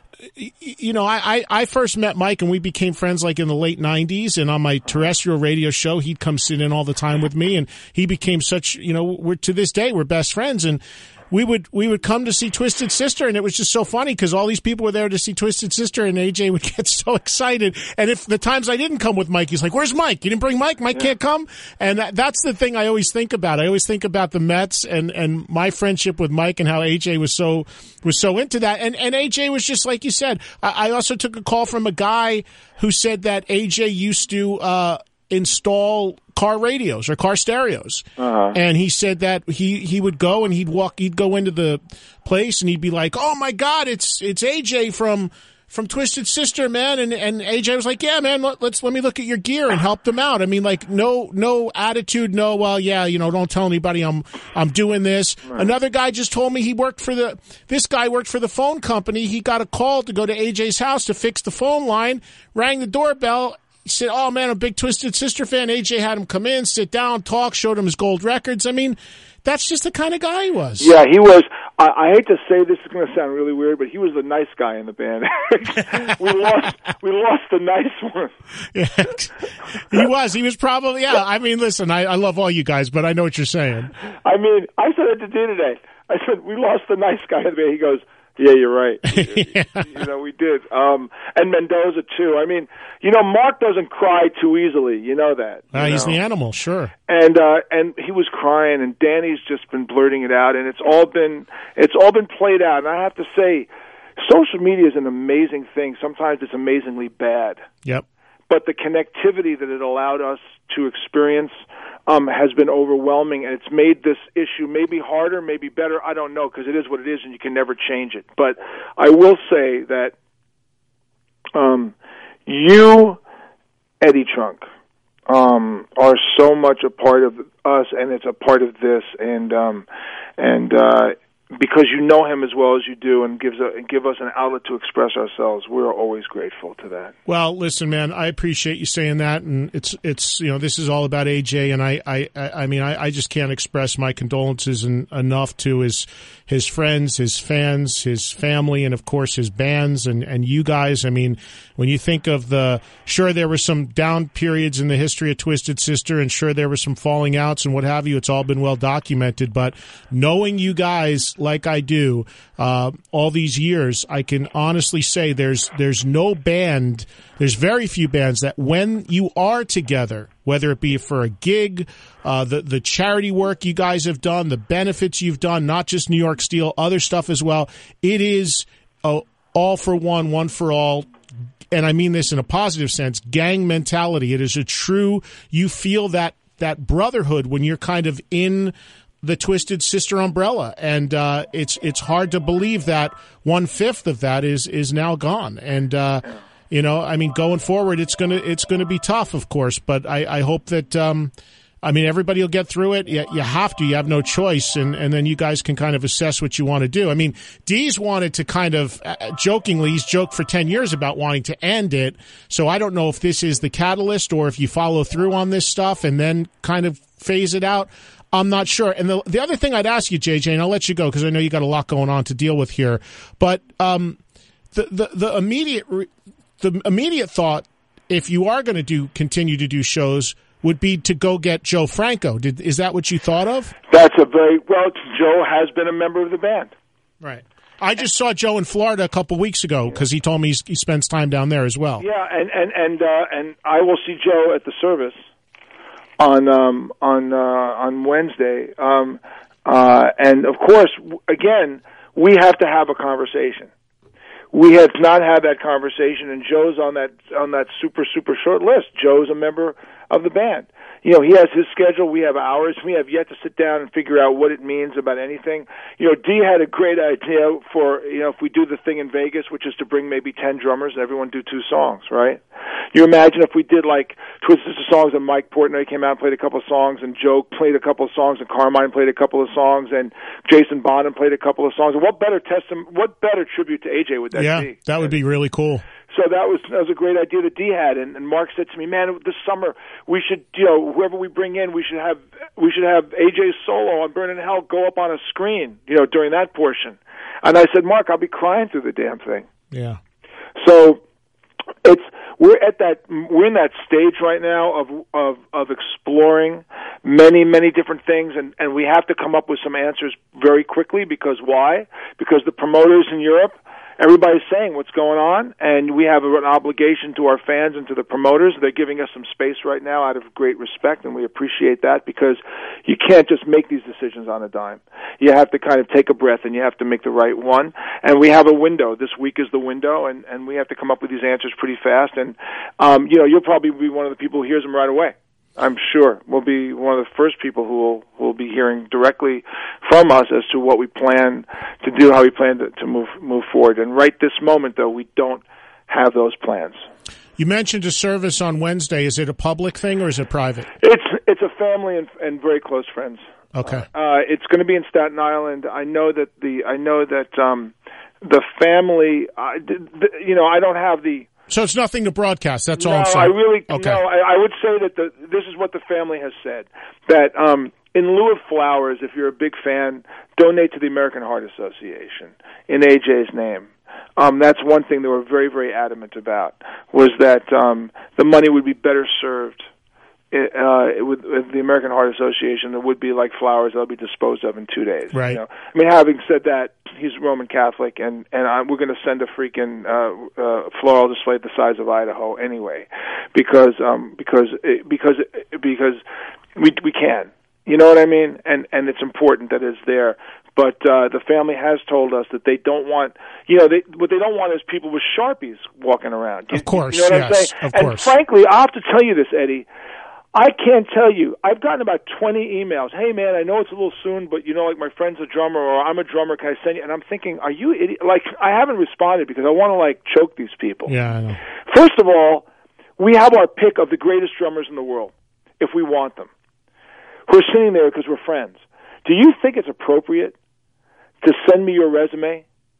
you know, I, I first met Mike and we became friends like in the late nineties, and on my terrestrial radio show, he'd come sit in all the time with me, and he became such, you know, we're to this day, we're best friends. And we would we would come to see Twisted Sister, and it was just so funny because all these people were there to see Twisted Sister, and A J would get so excited. And if the times I didn't come with Mike, he's like, "Where's Mike? You didn't bring Mike? Mike yeah. can't come." And that, that's the thing I always think about. I always think about the Mets and, and my friendship with Mike, and how A J was so was so into that. And and A J was just like you said. I, I also took a call from a guy who said that A J used to uh, install car radios or car stereos. Uh-huh. And he said that he, he would go and he'd walk, he'd go into the place and he'd be like, "Oh my God, it's, it's A J from, from Twisted Sister, man." And, and A J was like, "Yeah, man, let, let's, let me look at your gear," and help them out. I mean, like, no, no attitude, no, well, yeah, you know, don't tell anybody I'm, I'm doing this. Right. Another guy just told me he worked for the, this guy worked for the phone company. He got a call to go to A J's house to fix the phone line, rang the doorbell. He said, "Oh, man, I'm a big Twisted Sister fan." A J had him come in, sit down, talk, showed him his gold records. I mean, that's just the kind of guy he was. Yeah, he was. I, I hate to say this is going to sound really weird, but he was the nice guy in the band. we lost we lost the nice one. Yeah, he was. He was probably, yeah. I mean, listen, I, I love all you guys, but I know what you're saying. I mean, I said it to D today. I said, we lost the nice guy in the band. He goes, "Yeah, you're right." yeah. You know, we did. Um, and Mendoza, too. I mean, you know, Mark doesn't cry too easily. You know that. You uh, he's know? the animal, sure. And uh, and he was crying, and Danny's just been blurting it out, and it's all been it's all been played out. And I have to say, social media is an amazing thing. Sometimes it's amazingly bad. Yep. But the connectivity that it allowed us to experience um, has been overwhelming, and it's made this issue maybe harder, maybe better. I don't know, because it is what it is, and you can never change it. But I will say that um, you, Eddie Trunk, um, are so much a part of us, and it's a part of this, and um, and uh, because you know him as well as you do, and gives a, and give us an outlet to express ourselves, we're always grateful to that. Well, listen, man, I appreciate you saying that, and it's it's you know, this is all about A J, and I I I mean I, I just can't express my condolences in, enough to his his friends, his fans, his family, and of course his bands, and and you guys. I mean, when you think of the, sure, there were some down periods in the history of Twisted Sister, and sure, there were some falling outs and what have you. It's all been well documented, but knowing you guys like I do uh, all these years, I can honestly say there's there's no band, there's very few bands that when you are together, whether it be for a gig, uh, the, the charity work you guys have done, the benefits you've done, not just New York Steel, other stuff as well. It is a all for one, one for all. And I mean this in a positive sense, gang mentality. It is a true, you feel that, that brotherhood when you're kind of in the Twisted Sister umbrella. And, uh, it's, it's hard to believe that one fifth of that is, is now gone. And, uh, you know, I mean, going forward, it's going to, it's going to be tough, of course, but I, I hope that, um, I mean, everybody will get through it. You, you have to. You have no choice. And, and then you guys can kind of assess what you want to do. I mean, Dee's wanted to kind of, uh, jokingly, he's joked for ten years about wanting to end it. So I don't know if this is the catalyst or if you follow through on this stuff and then kind of phase it out. I'm not sure. And the, the other thing I'd ask you, J J, and I'll let you go because I know you got a lot going on to deal with here. But um, the, the, the immediate the immediate thought, if you are going to do continue to do shows, would be to go get Joe Franco. Did, is that what you thought of? That's a very, well, Joe has been a member of the band. Right. I just saw Joe in Florida a couple weeks ago because he told me he's, he spends time down there as well. Yeah, and and and uh, and I will see Joe at the service on um, on uh, on Wednesday. Um, uh, and of course, again, we have to have a conversation. We have not had that conversation, and Joe's on that on that super super short list. Joe's a member of the band. You know, he has his schedule. We have ours. We have yet to sit down and figure out what it means about anything. You know, Dee had a great idea for, you know, if we do the thing in Vegas, which is to bring maybe ten drummers and everyone do two songs, right? You imagine if we did like Twisted Sister songs and Mike Portnoy came out and played a couple of songs and Joe played a couple of songs and Carmine played a couple of songs and Jason Bonham played a couple of songs. And what better testim- what better tribute to A J would that yeah, be? Yeah, that would be really cool. So that was that was a great idea that Dee had, and, and Mark said to me, "Man, this summer we should, you know, whoever we bring in, we should have we should have A J's solo on Burning Hell go up on a screen, you know, during that portion." And I said, "Mark, I'll be crying through the damn thing." Yeah. So it's we're at that we're in that stage right now of of of exploring many many different things, and and we have to come up with some answers very quickly because why? Because the promoters in Europe. Everybody's saying what's going on, and we have an obligation to our fans and to the promoters. They're giving us some space right now out of great respect, and we appreciate that because you can't just make these decisions on a dime. You have to kind of take a breath, and you have to make the right one. And we have a window. This week is the window, and, and we have to come up with these answers pretty fast. And, um, you know, you'll probably be one of the people who hears them right away. I'm sure we'll be one of the first people who will, will be hearing directly from us as to what we plan to do, how we plan to, to move move forward. And right this moment, though, we don't have those plans. You mentioned a service on Wednesday. Is it a public thing or is it private? It's it's a family and, and very close friends. Okay. Uh, it's going to be in Staten Island. I know that the I know that um, the family. Uh, the, you know, I don't have the. So it's nothing to broadcast. That's no, all I'm saying. I really okay. no. I, I would say that the this is what the family has said, that um, in lieu of flowers, if you're a big fan, donate to the American Heart Association in A J's name. Um, that's one thing they were very very adamant about, was that um, the money would be better served uh, with, with the American Heart Association than would be like flowers that'll be disposed of in two days. Right. You know? I mean, having said that, he's Roman Catholic, and and I, we're going to send a freaking uh, uh, floral display the size of Idaho anyway, because um, because it, because it, because we we can. You know what I mean? And and it's important that it's there. But uh, the family has told us that they don't want, you know, they, what they don't want is people with Sharpies walking around. You, of course, you know what yes, I'm saying? of and course. frankly, I have to tell you this, Eddie. I can't tell you. I've gotten about twenty emails. Hey, man, I know it's a little soon, but, you know, like my friend's a drummer or I'm a drummer. Can I send you? And I'm thinking, are you idiot? Like, I haven't responded because I want to, like, choke these people. Yeah, I know. First of all, we have our pick of the greatest drummers in the world, if we want them, who are sitting there because we're friends. Do you think it's appropriate to send me your resume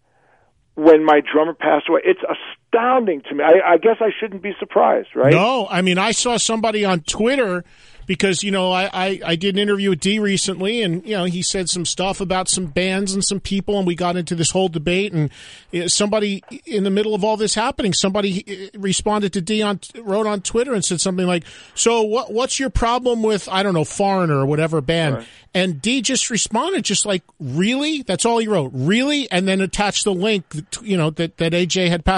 when my drummer passed away? It's astounding to me. I, I guess I shouldn't be surprised, right? No, I mean, I saw somebody on Twitter because, you know, I, I, I did an interview with Dee recently, and, you know, he said some stuff about some bands and some people, and we got into this whole debate, and somebody in the middle of all this happening, somebody responded to Dee on, wrote on Twitter and said something like, so what, what's your problem with, I don't know, Foreigner or whatever band? Right. And Dee just responded just like, really? That's all he wrote. Really? And then attached the link, you know, that, that A J had passed away. Like,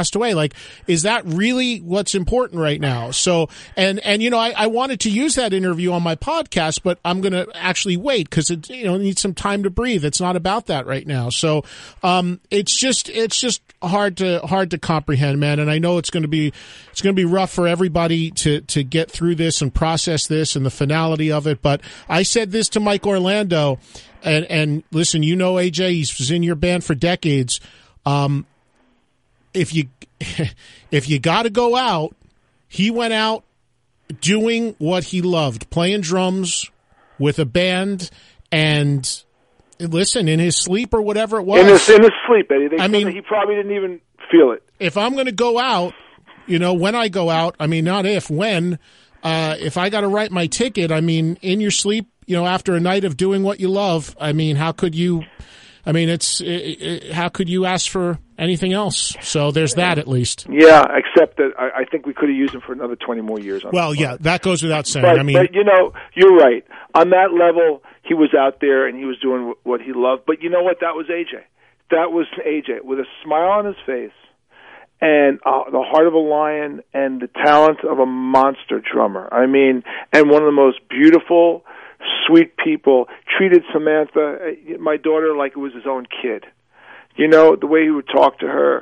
like, is that really what's important right now? So, and, and, you know, I, I wanted to use that interview on my podcast, but I'm going to actually wait because it, you know, needs some time to breathe. It's not about that right now. So, um, it's just, it's just hard to, hard to comprehend, man. And I know it's going to be, it's going to be rough for everybody to, to get through this and process this and the finality of it. But I said this to Mike Orlando, and, and listen, you know, A J, he's in your band for decades. Um, if you, if you got to go out, he went out doing what he loved, playing drums with a band, and listen, in his sleep or whatever it was. In his, in his sleep, Eddie. They I mean, he probably didn't even feel it. If I'm going to go out, you know, when I go out, I mean, not if, when, uh, if I got to write my ticket, I mean, in your sleep, you know, after a night of doing what you love, I mean, how could you, I mean, it's, it, it, how could you ask for anything else? So there's that at least. Yeah, except that I, I think we could have used him for another twenty more years. On well, yeah, that goes without saying. But, I mean, but, you know, you're right. On that level, he was out there and he was doing what he loved. But you know what? That was A J. That was A J with a smile on his face and uh, the heart of a lion and the talent of a monster drummer. I mean, and one of the most beautiful, sweet people. Treated Samantha, my daughter, like it was his own kid. You know, the way he would talk to her.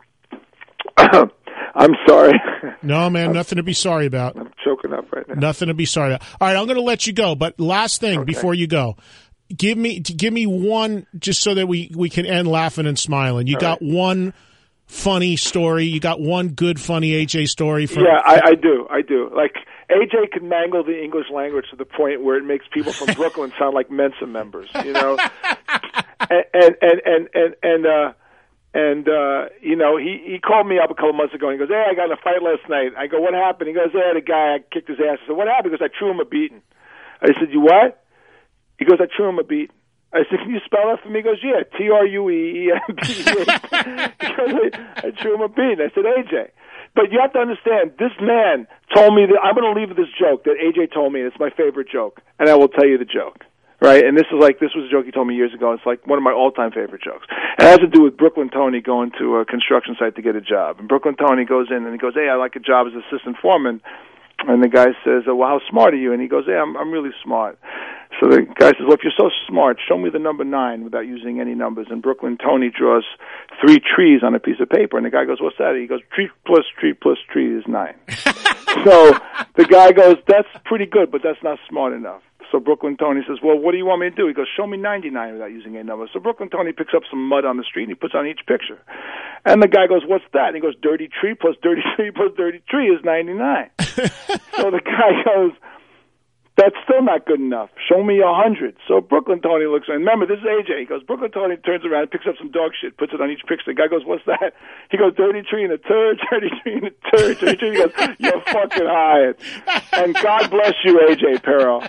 I'm sorry. No, man, I'm, nothing to be sorry about. I'm choking up right now. Nothing to be sorry about. All right, I'm going to let you go, but last thing okay. before you go. Give me give me one, just so that we, we can end laughing and smiling. You All got right. one funny story. You got one good, funny A J story. From, yeah, I, I do. I do. Like, A J can mangle the English language to the point where it makes people from Brooklyn sound like Mensa members, you know? and, and, and, and, and, and, uh, and uh, you know, he, he called me up a couple months ago and he goes, hey, I got in a fight last night. I go, what happened? He goes, hey, the guy, I kicked his ass. I said, what happened? He goes, I threw him a beating. I said, you what? He goes, I threw him a beat. I said, can you spell that for me? He goes, yeah, T R U E E M B E. He goes, I threw him a beat. I said, A J. But you have to understand, this man told me that, I'm going to leave with this joke that A J told me, and it's my favorite joke, and I will tell you the joke. Right? And this is like, this was a joke he told me years ago. It's like one of my all-time favorite jokes. It has to do with Brooklyn Tony going to a construction site to get a job. And Brooklyn Tony goes in and he goes, hey, I like a job as assistant foreman. And the guy says, well, how smart are you? And he goes, hey, I'm, I'm really smart. So the guy says, well, if you're so smart, show me the number nine without using any numbers. And Brooklyn Tony draws three trees on a piece of paper. And the guy goes, what's that? He goes, tree plus tree plus tree is nine. So the guy goes, that's pretty good, but that's not smart enough. So Brooklyn Tony says, well, what do you want me to do? He goes, show me ninety-nine without using any numbers. So Brooklyn Tony picks up some mud on the street and he puts on each picture. And the guy goes, what's that? And he goes, dirty tree plus dirty tree plus dirty tree is ninety-nine. So the guy goes, that's still not good enough. Show me one hundred. So Brooklyn Tony looks, and remember, this is A J. He goes, Brooklyn Tony turns around and picks up some dog shit, puts it on each picture. The guy goes, what's that? He goes, dirty tree and a turd, dirty tree and a turd, dirty tree. He goes, you're fucking hired. And God bless you, A J Pero.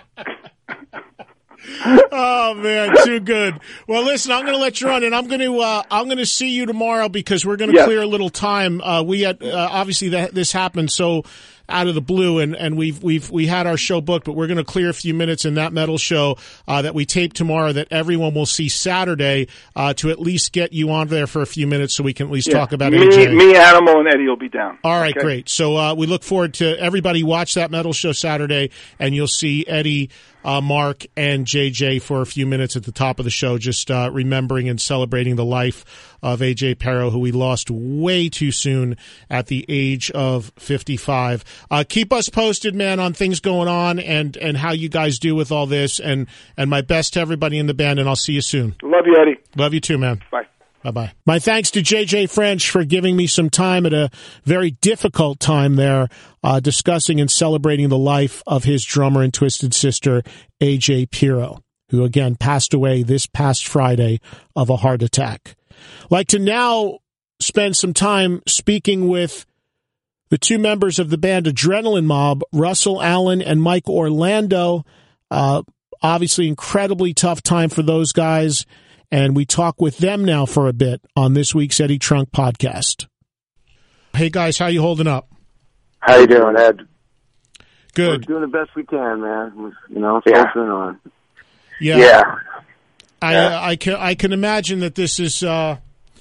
Oh man, too good. Well, listen, I'm going to let you run, and I'm going to uh, I'm going to see you tomorrow because we're going to yes. clear a little time. Uh, we had uh, obviously that this happened so out of the blue, and, and we've we've we had our show booked, but we're going to clear a few minutes in that metal show uh, that we tape tomorrow that everyone will see Saturday uh, to at least get you on there for a few minutes so we can at least yeah. talk about me, A J. Me, Animal, and Eddie will be down. All right, okay? Great. So uh, we look forward to everybody watch that metal show Saturday, and you'll see Eddie, Uh, Mark, and J J for a few minutes at the top of the show, just uh, remembering and celebrating the life of A J Pero, who we lost way too soon at the age of fifty-five. Uh, keep us posted, man, on things going on and, and how you guys do with all this. And, and my best to everybody in the band, and I'll see you soon. Love you, Eddie. Love you too, man. Bye. Bye-bye. My thanks to J J French for giving me some time at a very difficult time there, uh, discussing and celebrating the life of his drummer and Twisted Sister, A J Pero, who again passed away this past Friday of a heart attack. Like to now spend some time speaking with the two members of the band Adrenaline Mob, Russell Allen and Mike Orlando. Uh, obviously incredibly tough time for those guys. And we talk with them now for a bit on this week's Eddie Trunk podcast. Hey, guys, how you holding up? How you doing, Ed? Good. We're doing the best we can, man. You know, yeah. on. Yeah. Yeah. I, yeah. Uh, I, can, I can imagine that this is uh,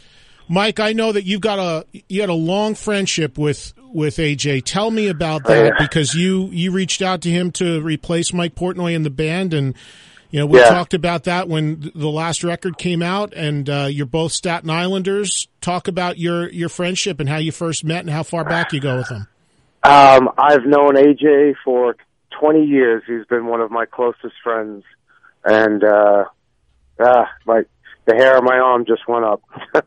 Mike, I know that you've got a you had a long friendship with with A J. Tell me about that, oh, yeah. because you you reached out to him to replace Mike Portnoy in the band, and you know we yeah. talked about that when the last record came out. And uh, you're both Staten Islanders. Talk about your your friendship and how you first met and how far back you go with him. Um, I've known A J for twenty years. He's been one of my closest friends, and uh, ah, my the hair on my arm just went up.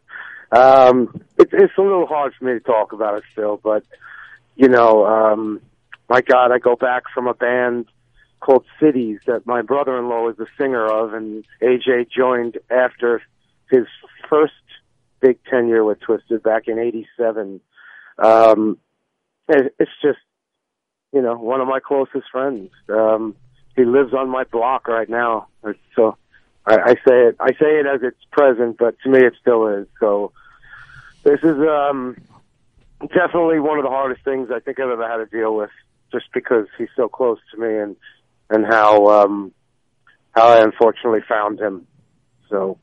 Um, it, it's a little hard for me to talk about it still, but, you know, um, my God, I go back from a band called Cities that my brother-in-law was the singer of, and A J joined after his first big tenure with Twisted back in eighty-seven. Um, it, it's just, you know, one of my closest friends. Um, he lives on my block right now, so... I, I say it. I say it as it's present, but to me, it still is. So, this is um, definitely one of the hardest things I think I've ever had to deal with, just because he's so close to me, and and how um, how I unfortunately found him. So.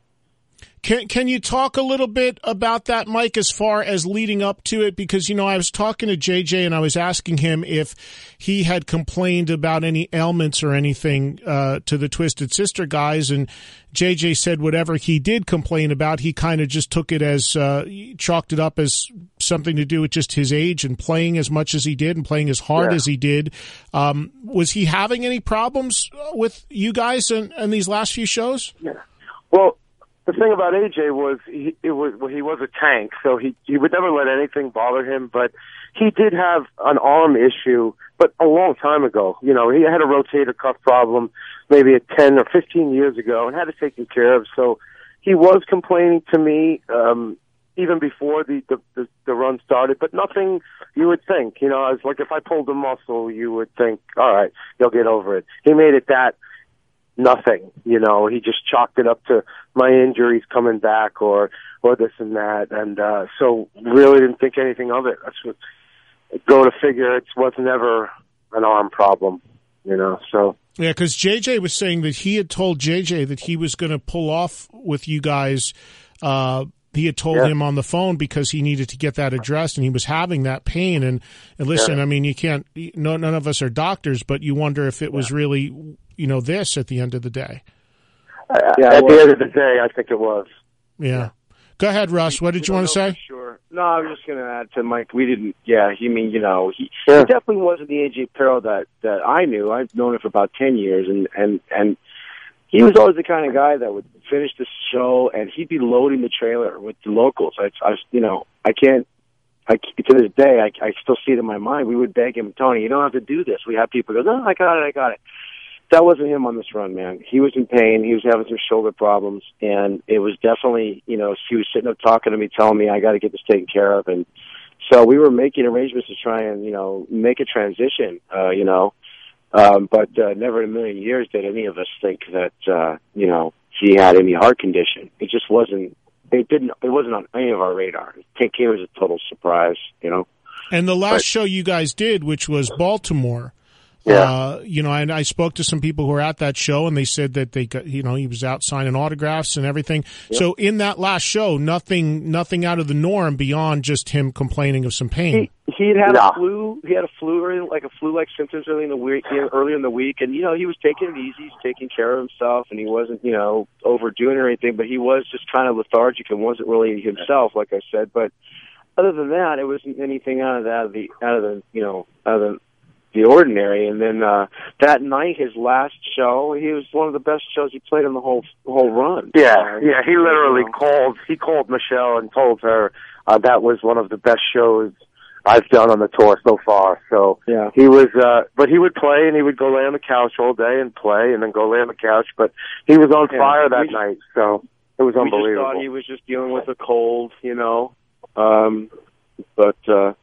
Can can you talk a little bit about that, Mike, as far as leading up to it? Because, you know, I was talking to J J and I was asking him if he had complained about any ailments or anything uh, to the Twisted Sister guys. And J J said whatever he did complain about, he kind of just took it as, uh, chalked it up as something to do with just his age and playing as much as he did and playing as hard yeah. as he did. Um, was he having any problems with you guys in, in these last few shows? Yeah. Well, the thing about A J was he it was well, he was a tank, so he he would never let anything bother him. But he did have an arm issue, but a long time ago. You know, he had a rotator cuff problem maybe at ten or fifteen years ago, and had it taken care of. So he was complaining to me um, even before the, the the the run started, but nothing you would think. You know, I was like, if I pulled a muscle, you would think, all right, you'll get over it. He made it that. Nothing, you know, he just chalked it up to my injuries coming back or, or this and that. And, uh, so really didn't think anything of it. That's what, go to figure, it wasn't ever an arm problem, you know, so. Yeah, because J J was saying that he had told J J that he was going to pull off with you guys. Uh, he had told yeah. him on the phone because he needed to get that addressed, and he was having that pain. And, and listen, yeah. I mean, you can't, no, none of us are doctors, but you wonder if it was yeah. really, you know, this at the end of the day. Uh, yeah, at the end of the day, I think it was. Yeah. yeah. Go ahead, Russ. What did you, you want to say? Sure. No, I was just going to add to Mike. We didn't, yeah, he mean, you know, he, yeah. he definitely wasn't the A J Pero that, that I knew. I've known him for about ten years, and, and, and he was always the kind of guy that would finish the show, and he'd be loading the trailer with the locals. I, I you know, I can't, I, to this day, I, I still see it in my mind. We would beg him, Tony, you don't have to do this. We have people go, no, I got it, I got it. That wasn't him on this run, man. He was in pain. He was having some shoulder problems, and it was definitely, you know, he was sitting up talking to me, telling me I got to get this taken care of, and so we were making arrangements to try and, you know, make a transition, uh, you know, um, but uh, never in a million years did any of us think that, uh, you know, he had any heart condition. It just wasn't. It didn't. It wasn't on any of our radar. It came as a total surprise, you know. And the last but, show you guys did, which was Baltimore. Yeah. Uh, you know, and I spoke to some people who were at that show, and they said that they got, you know, he was out signing autographs and everything. Yep. So in that last show, nothing, nothing out of the norm beyond just him complaining of some pain. He, he had had no. a flu. He had a flu, like a flu-like symptoms early in the week. Earlier in the week, and you know, he was taking it easy, he's taking care of himself, and he wasn't, you know, overdoing or anything. But he was just kind of lethargic and wasn't really himself, like I said. But other than that, it wasn't anything out of that, out of the, out of the, you know, out of the. the ordinary. And then uh that night, his last show, he was one of the best shows he played on the whole the whole run. Yeah, uh, yeah. He literally you know. called. He called Michelle and told her uh, that was one of the best shows I've done on the tour so far. So yeah, he was. Uh, but he would play, and he would go lay on the couch all day and play, and then go lay on the couch. But he was on yeah, fire that we, night. So it was unbelievable. We just thought he was just dealing with a cold, you know. Um, but. uh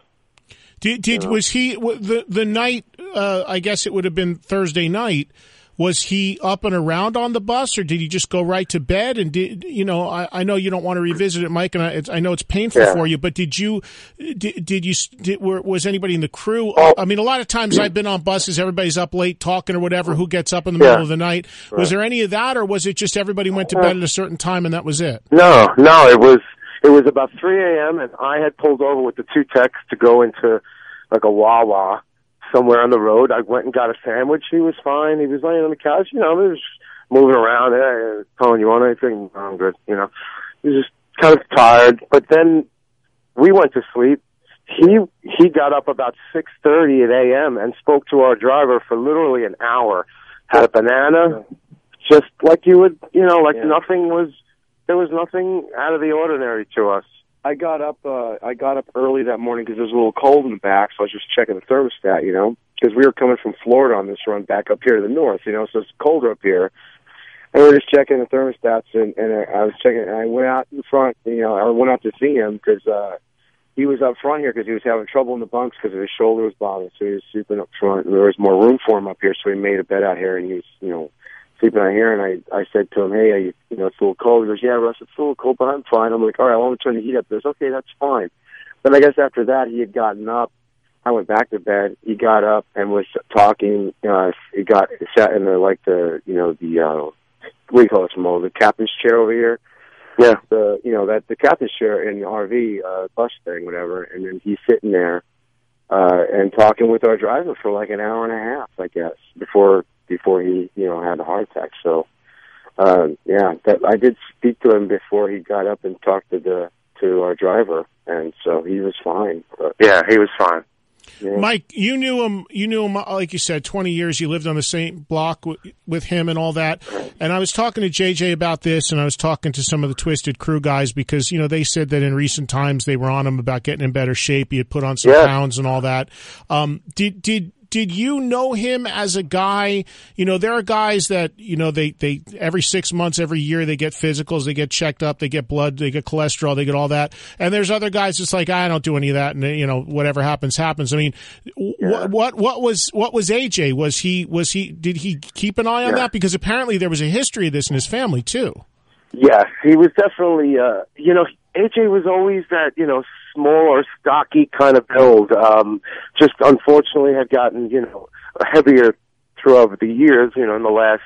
Did, did was he the the night? Uh, I guess it would have been Thursday night. was he up and around on the bus, or did he just go right to bed? And did you know? I, I know you don't want to revisit it, Mike, and I, it's, I know it's painful yeah. for you. But did you? Did, did you? Did, were, was anybody in the crew? Oh. I mean, a lot of times I've been on buses. Everybody's up late talking or whatever. Who gets up in the middle yeah. of the night? Right. Was there any of that, or was it just everybody went to bed at a certain time and that was it? No, no, it was it was about three a.m. and I had pulled over with the two techs to go into like a Wawa somewhere on the road. I went and got a sandwich. He was fine. He was laying on the couch. You know, he was moving around. Hey, Colin, you want anything? No, I'm good. You know, he was just kind of tired. But then we went to sleep. He he got up about six thirty at a.m. and spoke to our driver for literally an hour. Had a banana, just like you would, you know, like yeah. nothing was. There was nothing out of the ordinary to us. I got up. Uh, I got up early that morning because it was a little cold in the back, so I was just checking the thermostat. You know, because we were coming from Florida on this run back up here to the north. You know, so it's colder up here. And we were just checking the thermostats, and, and I was checking. And I went out in front. You know, I went out to see him because uh, he was up front here because he was having trouble in the bunks because his shoulder was bothering. So he was sleeping up front, and there was more room for him up here. So he made a bed out here, and he was, you know, sleeping out here. And I, I said to him, "Hey, you, you know, it's a little cold." He goes, "Yeah, Russ, it's a little cold, but I'm fine." I'm like, "All right, I want to turn the heat up." He goes, "Okay, that's fine." But I guess after that, he had gotten up. I went back to bed. He got up and was talking. Uh, he got sat in the like the you know the uh, what do you call it, Mo? The captain's chair over here. Yeah, the you know that the captain's chair in the R V uh, bus thing, whatever. And then he's sitting there uh, and talking with our driver for like an hour and a half, I guess, before before he you know had a heart attack. So uh, yeah, that I did speak to him before he got up and talked to the to our driver, and so he was fine. But, yeah, he was fine. Yeah. Mike, you knew him, you knew him, like you said, twenty years. You lived on the same block w- with him and all that. And I was talking to J J about this, and I was talking to some of the Twisted Crew guys because, you know, they said that in recent times they were on him about getting in better shape. He had put on some yeah. pounds and all that. Um, did, did, Did you know him as a guy? You know, there are guys that, you know, they, they, every six months, every year, they get physicals, they get checked up, they get blood, they get cholesterol, they get all that. And there's other guys that's like, I don't do any of that. And, you know, whatever happens, happens. I mean, yeah. what, what, what was, what was A J? Was he, was he, did he keep an eye on yeah. that? Because apparently there was a history of this in his family too. Yes, he was definitely, uh, you know, A J was always that, you know, small or stocky kind of build. Um, just unfortunately had gotten, you know, heavier throughout the years, you know, in the last,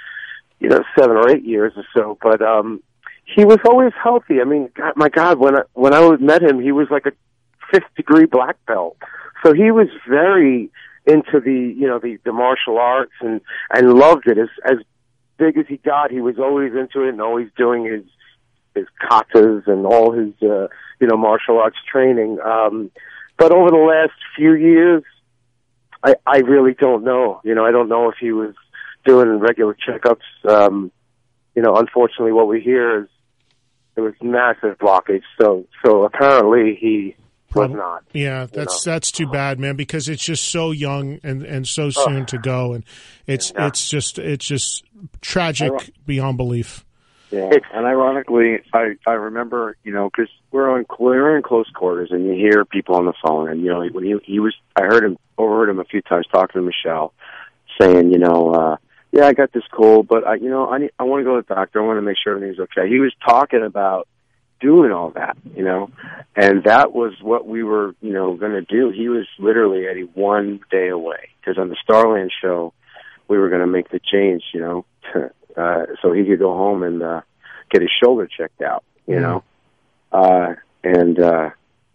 you know, seven or eight years or so. But, um, he was always healthy. I mean, God, my God, when I, when I met him, he was like a fifth degree black belt. So he was very into the, you know, the, the martial arts and, and loved it. As, as big as he got, he was always into it and always doing his, his katas and all his, uh, you know, martial arts training. Um, but over the last few years, I, I really don't know. You know, I don't know if he was doing regular checkups. Um, you know, unfortunately what we hear is there was massive blockage. So, so apparently he was not. Yeah, that's, know? that's too bad, man, because it's just so young and, and so soon oh. to go. And it's, yeah. it's just, it's just tragic beyond belief. Yeah, and ironically, I I remember, you know, because we're on we're in close quarters, and you hear people on the phone, and you know, when he he was, I heard him, overheard him a few times talking to Michelle, saying, you know, uh, yeah, I got this cold, but I, you know, I need, I want to go to the doctor. I want to make sure everything's okay. He was talking about doing all that, you know, and that was what we were, you know, going to do. He was literally Eddie one day away because on the Starland show, we were going to make the change, you know. To, Uh, so he could go home and uh, get his shoulder checked out, you mm-hmm. know. Uh, and uh,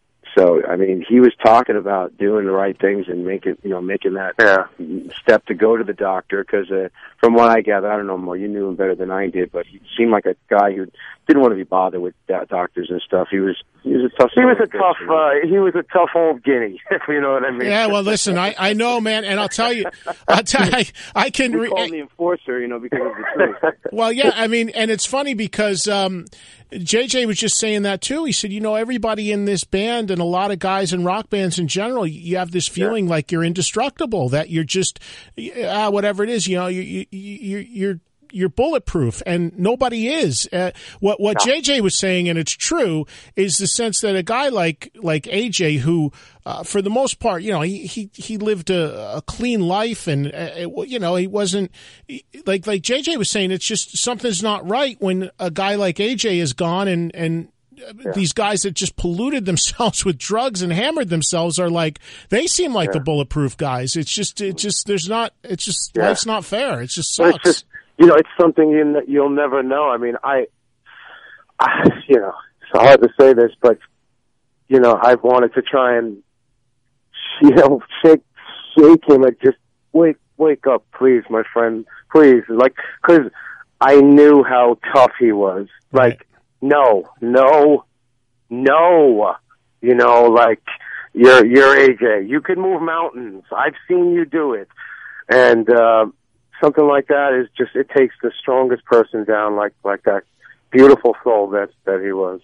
so, I mean, he was talking about doing the right things and making, you know, making that yeah. step to go to the doctor. Because uh, from what I gather, I don't know, Mo, you knew him better than I did, but he seemed like a guy who didn't want to be bothered with doctors and stuff. He was he was a tough. He was a tough. Uh, he was a tough old guinea, if you know what I mean. Yeah, well, listen, I, I know, man, and I'll tell you, I'll tell I, I can. We re- call him the enforcer, you know, because of the truth. Well, yeah, I mean, and it's funny because um, J J was just saying that too. He said, you know, everybody in this band and a lot of guys in rock bands in general, you have this feeling yeah. like you're indestructible, that you're just uh, whatever it is, you know, you you you you're you're bulletproof, and nobody is. Uh, what what no. J J was saying, and it's true, is the sense that a guy like like A J, who uh, for the most part, you know, he he, he lived a, a clean life, and uh, you know, he wasn't like like J J was saying. It's just something's not right when a guy like A J is gone, and and. Yeah. These guys that just polluted themselves with drugs and hammered themselves are like, they seem like yeah. the bulletproof guys. It's just, it just, there's not, it's just, yeah. life's not fair. It just sucks. It's just, you know, it's something you, you'll never know. I mean, I, I, you know, it's hard to say this, but, you know, I've wanted to try and, you know, shake, shake him and just wake, wake up, please, my friend, please. Like, cause I knew how tough he was. Like, right. No, no, no. You know, like, you're, you're A J. You can move mountains. I've seen you do it. And, uh, something like that is just, it takes the strongest person down, like, like that beautiful soul that, that he was.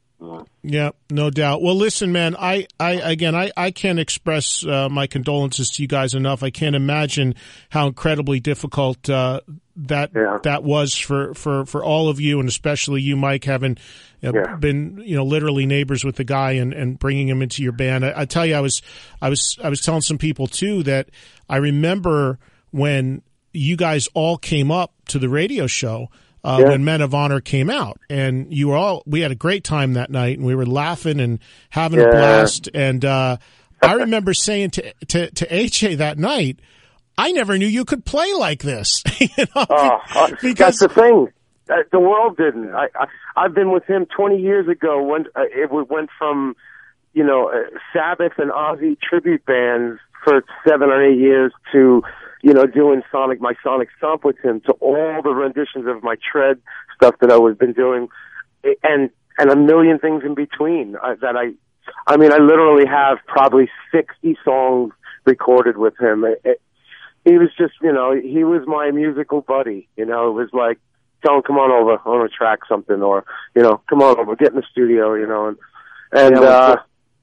Yeah, no doubt. Well, listen, man, I, I again, I, I can't express uh, my condolences to you guys enough. I can't imagine how incredibly difficult uh, that yeah. that was for, for, for all of you, and especially you, Mike, having uh, yeah. been, you know, literally neighbors with the guy and, and bringing him into your band. I, I tell you, I was I was I was telling some people too that I remember when you guys all came up to the radio show. Uh, yeah. When Men of Honor came out, and you were all, we had a great time that night, and we were laughing and having yeah. a blast. And uh, I remember saying to, to to A J that night, I never knew you could play like this. you know? Oh, because that's the thing. The world didn't. I, I I've been with him twenty years ago when uh, it went from, you know, uh, Sabbath and Ozzy tribute bands for seven or eight years to, you know, doing Sonic, my Sonic Stomp with him, to all the renditions of my Tread stuff that I was been doing, and and a million things in between. Uh, that I, I mean, I literally have probably sixty songs recorded with him. It, it, he was just, you know, he was my musical buddy. You know, it was like, tell him, come on over, I want to track something, or, you know, come on over, get in the studio, you know, and and yeah, uh,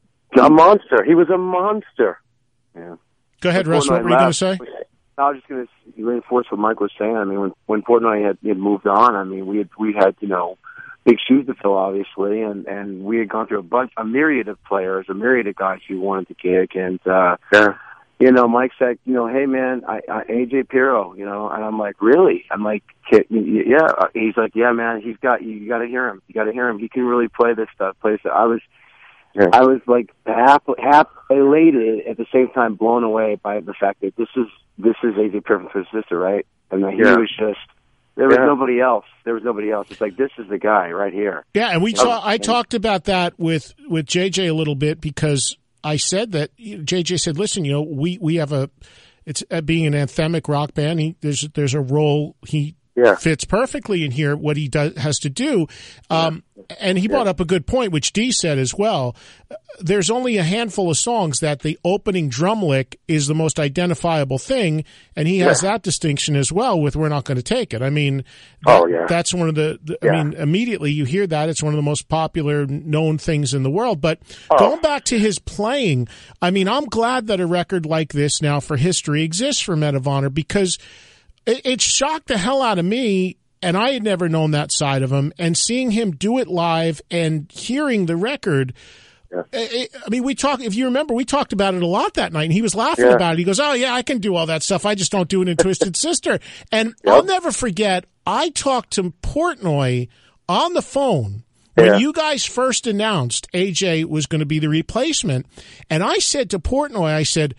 a monster. He was a monster. Yeah. Go ahead, Russ. What were you going to say? I was just going to reinforce what Mike was saying. I mean, when when Portnoy had, had moved on, I mean, we had we had you know big shoes to fill, obviously, and and we had gone through a bunch, a myriad of players, a myriad of guys who wanted to kick, and uh, yeah. you know, Mike said, you know, hey man, I, I A J Pirro, you know, and I'm like, really? I'm like, yeah. He's like, yeah, man, he's got you. You got to hear him. You got to hear him. He can really play this stuff. Play this. I was. Yeah. I was like half half elated, at the same time blown away by the fact that this is this is A J Pirro's sister, right? And that he yeah. was just there was yeah. nobody else. There was nobody else. It's like, this is the guy right here. Yeah, and we ta- I talked about that with with J J a little bit, because I said that J J said, listen, you know, we we have a it's uh, being an anthemic rock band. He, there's there's a role he. Yeah. fits perfectly in here, what he does has to do. Um, yeah. And he brought yeah. up a good point, which Dee said as well. There's only a handful of songs that the opening drum lick is the most identifiable thing, and he has yeah. that distinction as well with We're Not Going to Take It. I mean, that, oh, yeah. that's one of the, the yeah. I mean, immediately you hear that. It's one of the most popular known things in the world. But oh. going back to his playing, I mean, I'm glad that a record like this now for history exists for Men of Honor, because it, it shocked the hell out of me, and I had never known that side of him, and seeing him do it live and hearing the record. Yeah. It, I mean, we talked, if you remember, we talked about it a lot that night, and he was laughing yeah. about it. He goes, oh, yeah, I can do all that stuff. I just don't do it in Twisted Sister. And yep. I'll never forget, I talked to Portnoy on the phone when yeah. you guys first announced A J was going to be the replacement. And I said to Portnoy, I said,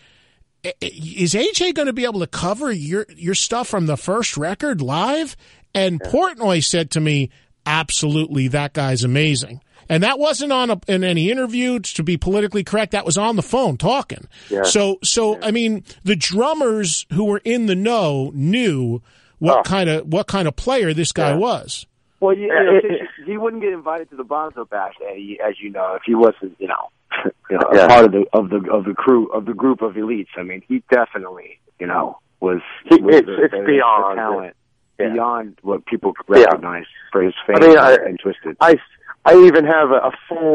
is A J going to be able to cover your your stuff from the first record live? And yeah. Portnoy said to me, absolutely, that guy's amazing. And that wasn't on a, in any interview, to be politically correct. That was on the phone talking. Yeah. So, so yeah. I mean, the drummers who were in the know knew what oh. kind of what kind of player this guy yeah. was. Well, you know, he wouldn't get invited to the Bonzo Bash, as you know, if he wasn't, you know, you know, yeah. part of the of the of the crew of the group of elites. I mean, he definitely, you know, was, he, was it's, the, it's the, beyond the talent, yeah. beyond what people could recognize yeah. for his fame I mean, I, and Twisted. I I even have a, a full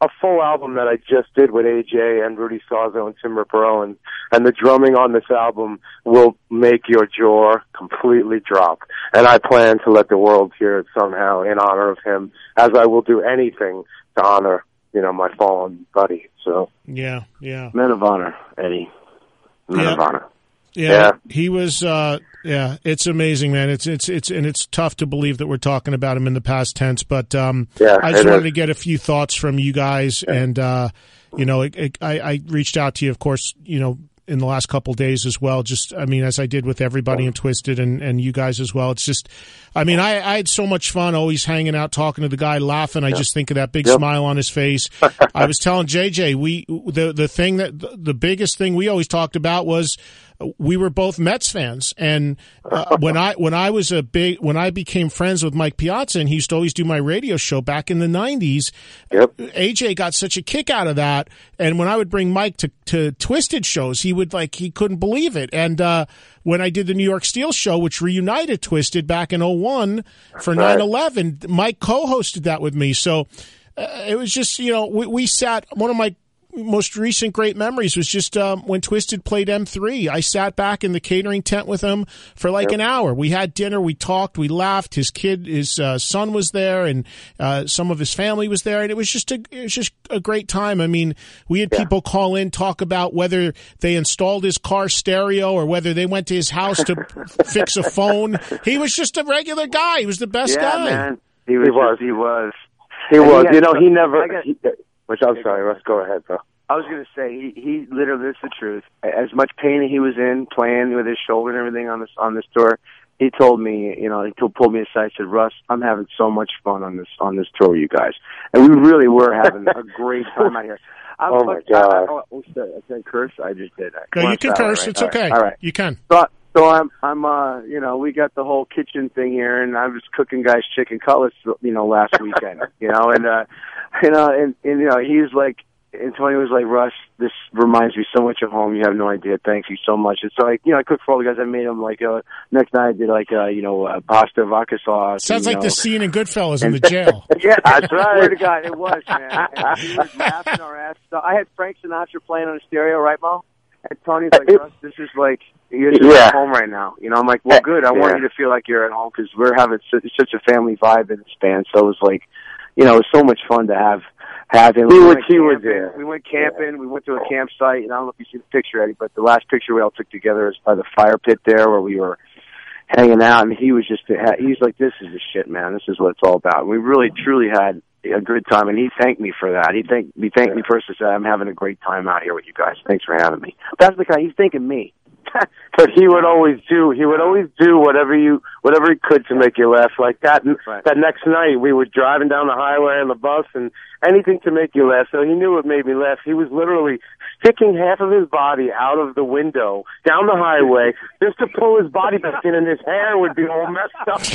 a full album that I just did with A J and Rudy Sarzo and Tim Ripper, and, and the drumming on this album will make your jaw completely drop. And I plan to let the world hear it somehow in honor of him, as I will do anything to honor, you know, my fallen buddy. So yeah, yeah, Men of honor, Eddie. Men yeah. of honor. Yeah, yeah, he was. Uh, yeah, it's amazing, man. It's it's it's and it's tough to believe that we're talking about him in the past tense. But um, yeah, I just wanted is. to get a few thoughts from you guys, yeah. and uh, you know, it, it, I, I reached out to you, of course, you know, in the last couple of days as well. Just, I mean, as I did with everybody in Twisted and, and you guys as well. It's just, I mean, I, I had so much fun always hanging out, talking to the guy, laughing. I yep. just think of that big yep. smile on his face. I was telling J J, we, the, the thing that, the biggest thing we always talked about was, we were both Mets fans, and uh, when I when I was a big when I became friends with Mike Piazza, and he used to always do my radio show back in the nineties. Yep. A J got such a kick out of that, and when I would bring Mike to, to Twisted shows, he would like he couldn't believe it. And uh, when I did the New York Steel show, which reunited Twisted back in oh one for nine eleven, Mike co-hosted that with me. So uh, it was just, you know, we, we sat. One of my most recent great memories was just um, when Twisted played M three. I sat back in the catering tent with him for like yep. an hour. We had dinner, we talked, we laughed. His kid, his uh, son was there, and uh, some of his family was there, and it was just a it was just a great time. I mean, we had yeah. people call in, talk about whether they installed his car stereo or whether they went to his house to fix a phone. He was just a regular guy. He was the best yeah, guy. Man. He was. He was. He was. He, was. He you know, got, he never. got, he, which I'm sorry, Russ. Go ahead, bro. I was going to say he he literally, this is the truth. As much pain he was in playing with his shoulder and everything on this on this tour, he told me, you know, he told, pulled me aside and said, "Russ, I'm having so much fun on this on this tour, you guys," and we really were having a great time out here. I, oh my god! I, I, oh, I can curse. I just did. I no, you can curse. Right? It's All okay. Right. All right, you can. So, so I'm I'm uh you know we got the whole kitchen thing here, and I was cooking guys chicken cutlets, you know, last weekend, you know, and uh you know and, and you know he's like. And Tony was like, "Russ, this reminds me so much of home. You have no idea. Thank you so much." And so, like, you know, I cooked for all the guys. I made them like uh, next night. I did like uh, you know uh, pasta vodka sauce. Sounds and, like know, the scene in Goodfellas in the jail. Yeah, that's right. I swear to God, it was, man. And we were laughing our ass off. I had Frank Sinatra playing on the stereo, right, Mo? And Tony's like, "Russ, this is like you're just yeah. at home right now." You know, I'm like, "Well, good. I yeah. want you to feel like you're at home because we're having such, such a family vibe in this band." So it was like, you know, it was so much fun to have. Had him. He we, was, went he was there. we went camping. Yeah. We went to a campsite, and I don't know if you see the picture, Eddie, but the last picture we all took together is by the fire pit there where we were hanging out, and he was just, he's like, "This is the shit, man. This is what it's all about." We really, truly had a good time, and he thanked me for that. He thanked, he thanked yeah. me first and said, "I'm having a great time out here with you guys. Thanks for having me." That's the guy, he's thanking me. But he would always do. He would always do whatever you, whatever he could to make you laugh. Like that. Right. That next night, we were driving down the highway on the bus, and anything to make you laugh. So he knew it made me laugh. He was literally sticking half of his body out of the window down the highway just to pull his body back in, and his hair would be all messed up.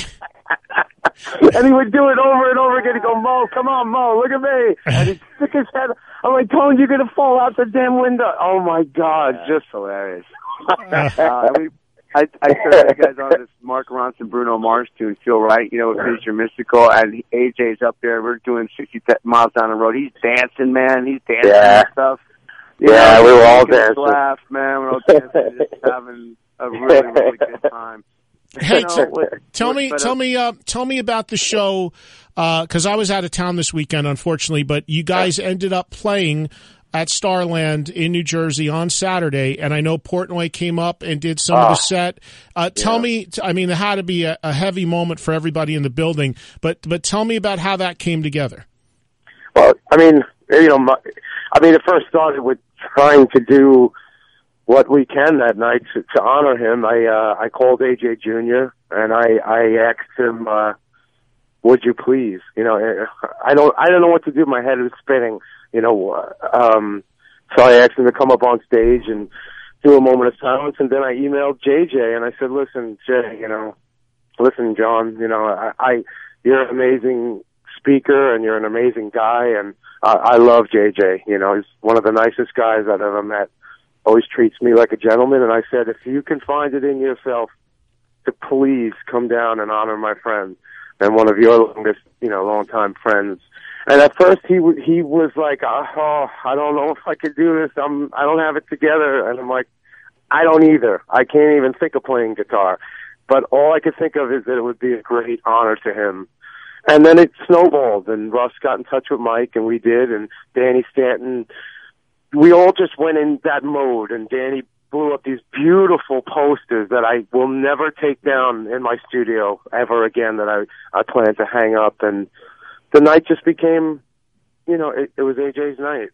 And he would do it over and over again. He'd go, "Mo, come on, Mo, look at me." And he'd stick his head. I'm like, "Tony, you're gonna fall out the damn window." Oh my God, yeah, just hilarious. uh, we, I, I started you guys on this Mark Ronson, Bruno Mars tune, "Feel Right," you know, with Mister Mystical, and A J's up there. We're doing sixty miles down the road. He's dancing, man. He's dancing yeah. and stuff. You yeah, know, we were all dancing. Laugh, man. We're all dancing, just having a really, really good time. Hey, you know, with, tell with, me, but, tell uh, me, uh, tell me about the show, because uh, I was out of town this weekend, unfortunately. But you guys ended up playing at Starland in New Jersey on Saturday, and I know Portnoy came up and did some oh, of the set. Uh, tell yeah. me, I mean, it had to be a, a heavy moment for everybody in the building, but but tell me about how that came together. Well, I mean, you know, my, I mean, it first started with trying to do what we can that night to, to honor him. I uh, I called A J Junior and I I asked him, uh, "Would you please?" You know, I don't I don't know what to do. My head was spinning. You know, um, so I asked him to come up on stage and do a moment of silence, and then I emailed J J and I said, "Listen, Jay, you know, listen, John, you know, I, I you're an amazing speaker and you're an amazing guy, and I, I love J J. You know, he's one of the nicest guys I've ever met. Always treats me like a gentleman." And I said, "If you can find it in yourself to please come down and honor my friend and one of your longest, you know, longtime friends." And at first he w- he was like, oh, I don't know if I could do this. I'm I don't have it together. And I'm like, I don't either. I can't even think of playing guitar. But all I could think of is that it would be a great honor to him. And then it snowballed, and Russ got in touch with Mike, and we did, and Danny Stanton. We all just went in that mode, and Danny blew up these beautiful posters that I will never take down in my studio ever again, that I, I plan to hang up. And the night just became, you know, it, it was A J's night.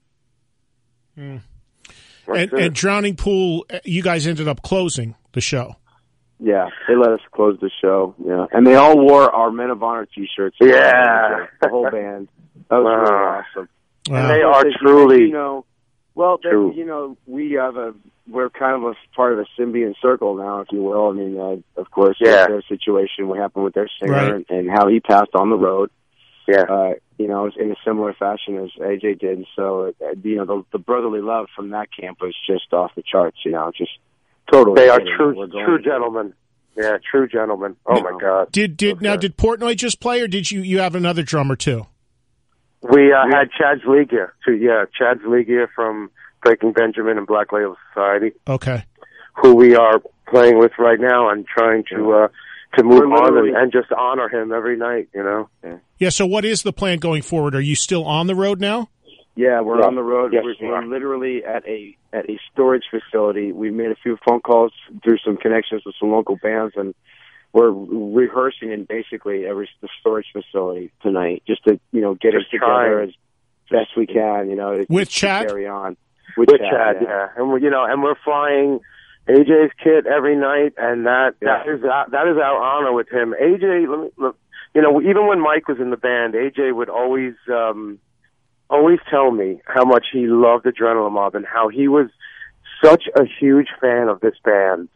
Mm. And, and Drowning Pool, you guys ended up closing the show. Yeah, they let us close the show. Yeah, and they all wore our Men of Honor T-shirts. Yeah, the whole band. That was wow. really awesome. Wow. And they are truly, you know, well, they, you know, we have a we're kind of a part of a symbiont circle now, if you will. I mean, uh, of course, yeah. their situation, what happened with their singer, right. and, and how he passed on the road. Yeah, uh, you know, in a similar fashion as A J did. And so, uh, you know, the, the brotherly love from that camp was just off the charts. You know, just. Totally, they are true, true gentlemen. Yeah, true gentlemen. Oh my God! Did did okay. now? Did Portnoy just play, or did you you have another drummer too? We uh, had Chad Zligia too. Yeah, Chad Zligia from Breaking Benjamin and Black Label Society. Okay. Who we are playing with right now and trying to uh, to move on and, and just honor him every night. You know. Yeah. yeah. So, what is the plan going forward? Are you still on the road now? Yeah, we're yeah. on the road. Yes, we're, we we're literally at a at a storage facility. We made a few phone calls through some connections with some local bands, and we're rehearsing in basically every the storage facility tonight, just to you know get just it together trying. as best we can. You know, to, with to Chad. Carry on with, with Chad, Chad yeah. yeah, and we you know, and we're flying A J's kit every night, and that yeah. that is our, that is our honor with him. A J, let me look. You know, even when Mike was in the band, A J would always. Um, always tell me how much he loved Adrenaline Mob and how he was such a huge fan of this band.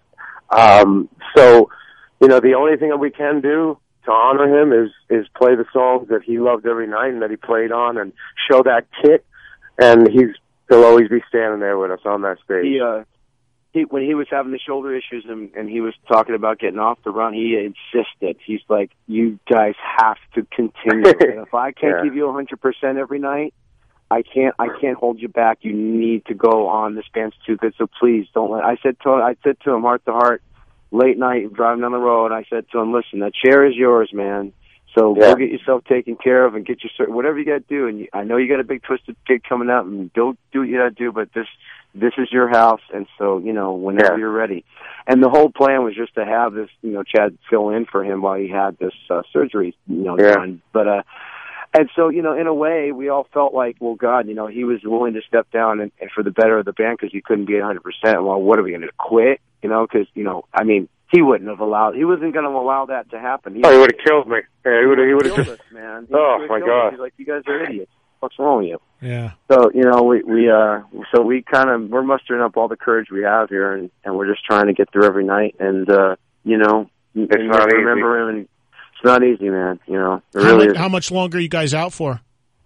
Um, so, you know, the only thing that we can do to honor him is, is play the songs that he loved every night and that he played on and show that kit. And he's, he'll always be standing there with us on that stage. He, uh, he, when he was having the shoulder issues and, and he was talking about getting off the run, he insisted. He's like, you guys have to continue. And if I can't yeah. give you one hundred percent every night, I can't, I can't hold you back. You need to go on. This band's too good, so please don't let, I said to him, I said to him heart to heart, late night, driving down the road, I said to him, listen, that chair is yours, man. So yeah. go get yourself taken care of and get your, whatever you got to do. And you, I know you got a big Twisted gig coming out and don't do what you got to do, but this, this is your house. And so, you know, whenever yeah. you're ready. And the whole plan was just to have this, you know, Chad fill in for him while he had this uh, surgery, you know, yeah. done. But, uh, and so, you know, in a way, we all felt like, well, God, you know, he was willing to step down and, and for the better of the band because he couldn't be one hundred percent. Well, what are we going to quit? You know, because, you know, I mean, he wouldn't have allowed, he wasn't going to allow that to happen. He oh, he would have killed me. Yeah, he would have, he would have just, us, man. He oh, my God. He's like, you guys are idiots. What's wrong with you? Yeah. So, you know, we, we, uh, so we kind of, we're mustering up all the courage we have here and, and we're just trying to get through every night and, uh, you know, it's and not remember easy. him and it's not easy, man. You know, it how really much, is. How much longer are you guys out for?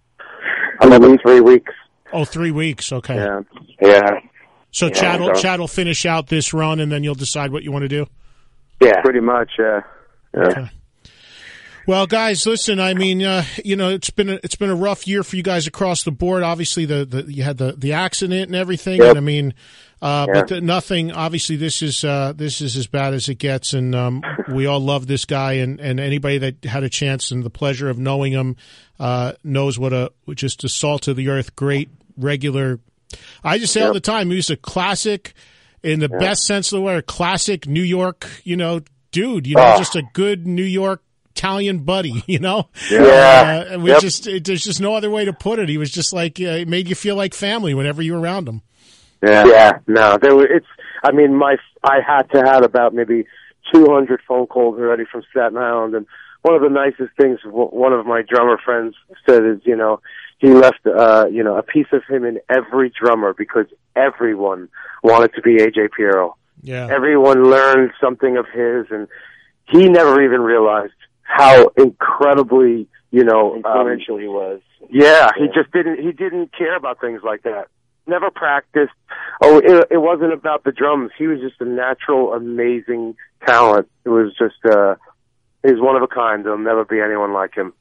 Another three weeks. Oh, three weeks. Okay. Yeah. Yeah. So yeah, Chad will, so. Chad will finish out this run, and then you'll decide what you want to do? Yeah. Pretty much, yeah. yeah. Okay. Well, guys, listen. I mean, uh, you know, it's been a, it's been a rough year for you guys across the board. Obviously, the, the you had the, the accident and everything. Yep. And I mean, uh, yeah. but the, nothing. Obviously, this is uh, this is as bad as it gets, and um, we all love this guy. And, and anybody that had a chance and the pleasure of knowing him uh, knows what a just a salt of the earth, great regular. I just say yep. all the time, he was a classic, in the yeah. best sense of the word, classic New York, you know, dude. You know, oh. just a good New York Italian buddy, you know? Yeah. Uh, and we yep. just, it, there's just no other way to put it. He was just like, uh, it made you feel like family whenever you were around him. Yeah. Yeah. No, there were, it's, I mean, my, I had to have about maybe two hundred phone calls already from Staten Island. And one of the nicest things one of my drummer friends said is, you know, he left, uh, you know, a piece of him in every drummer because everyone wanted to be A J Piero. Yeah. Everyone learned something of his, and he never even realized how incredibly, you know, influential um, he was. Yeah, he just didn't, he didn't care about things like that. Never practiced. Oh, it, it wasn't about the drums. He was just a natural, amazing talent. It was just, uh, he's one of a kind. There'll never be anyone like him.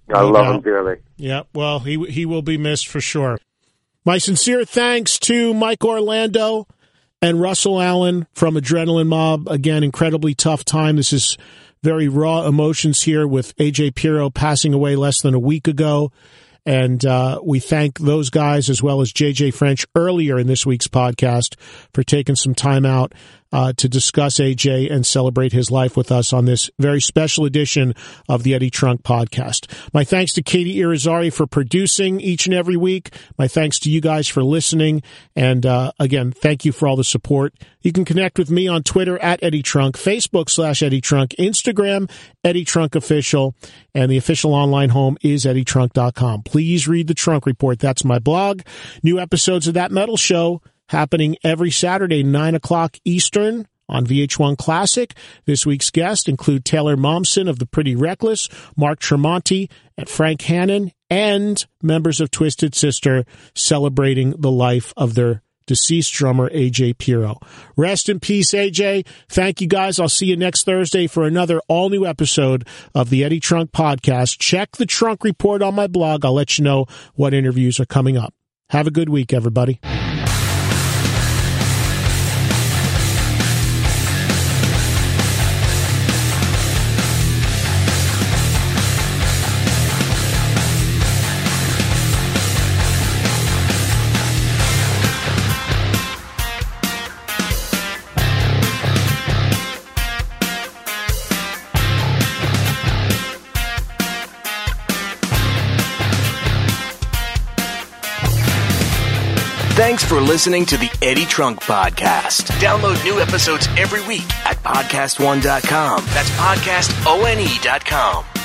I No love doubt. him dearly. Yeah, well, he he will be missed for sure. My sincere thanks to Mike Orlando and Russell Allen from Adrenaline Mob. Again, incredibly tough time. This is very raw emotions here with A J Pirro passing away less than a week ago. And uh, we thank those guys as well as J J French earlier in this week's podcast for taking some time out uh, to discuss A J and celebrate his life with us on this very special edition of the Eddie Trunk podcast. My thanks to Katie Irizarry for producing each and every week. My thanks to you guys for listening. And uh, again, thank you for all the support. You can connect with me on Twitter at Eddie Trunk, Facebook slash Eddie Trunk, Instagram, Eddie Trunk Official, and the official online home is eddie trunk dot com. Please read the Trunk Report. That's my blog. New episodes of That Metal Show happening every Saturday, nine o'clock Eastern on V H one Classic. This week's guests include Taylor Momsen of The Pretty Reckless, Mark Tremonti, and Frank Hannon, and members of Twisted Sister celebrating the life of their deceased drummer, A J Pirro. Rest in peace, A J. Thank you, guys. I'll see you next Thursday for another all-new episode of the Eddie Trunk Podcast. Check the Trunk Report on my blog. I'll let you know what interviews are coming up. Have a good week, everybody. Thanks for listening to the Eddie Trunk Podcast. Download new episodes every week at podcast one dot com. That's podcast one dot com.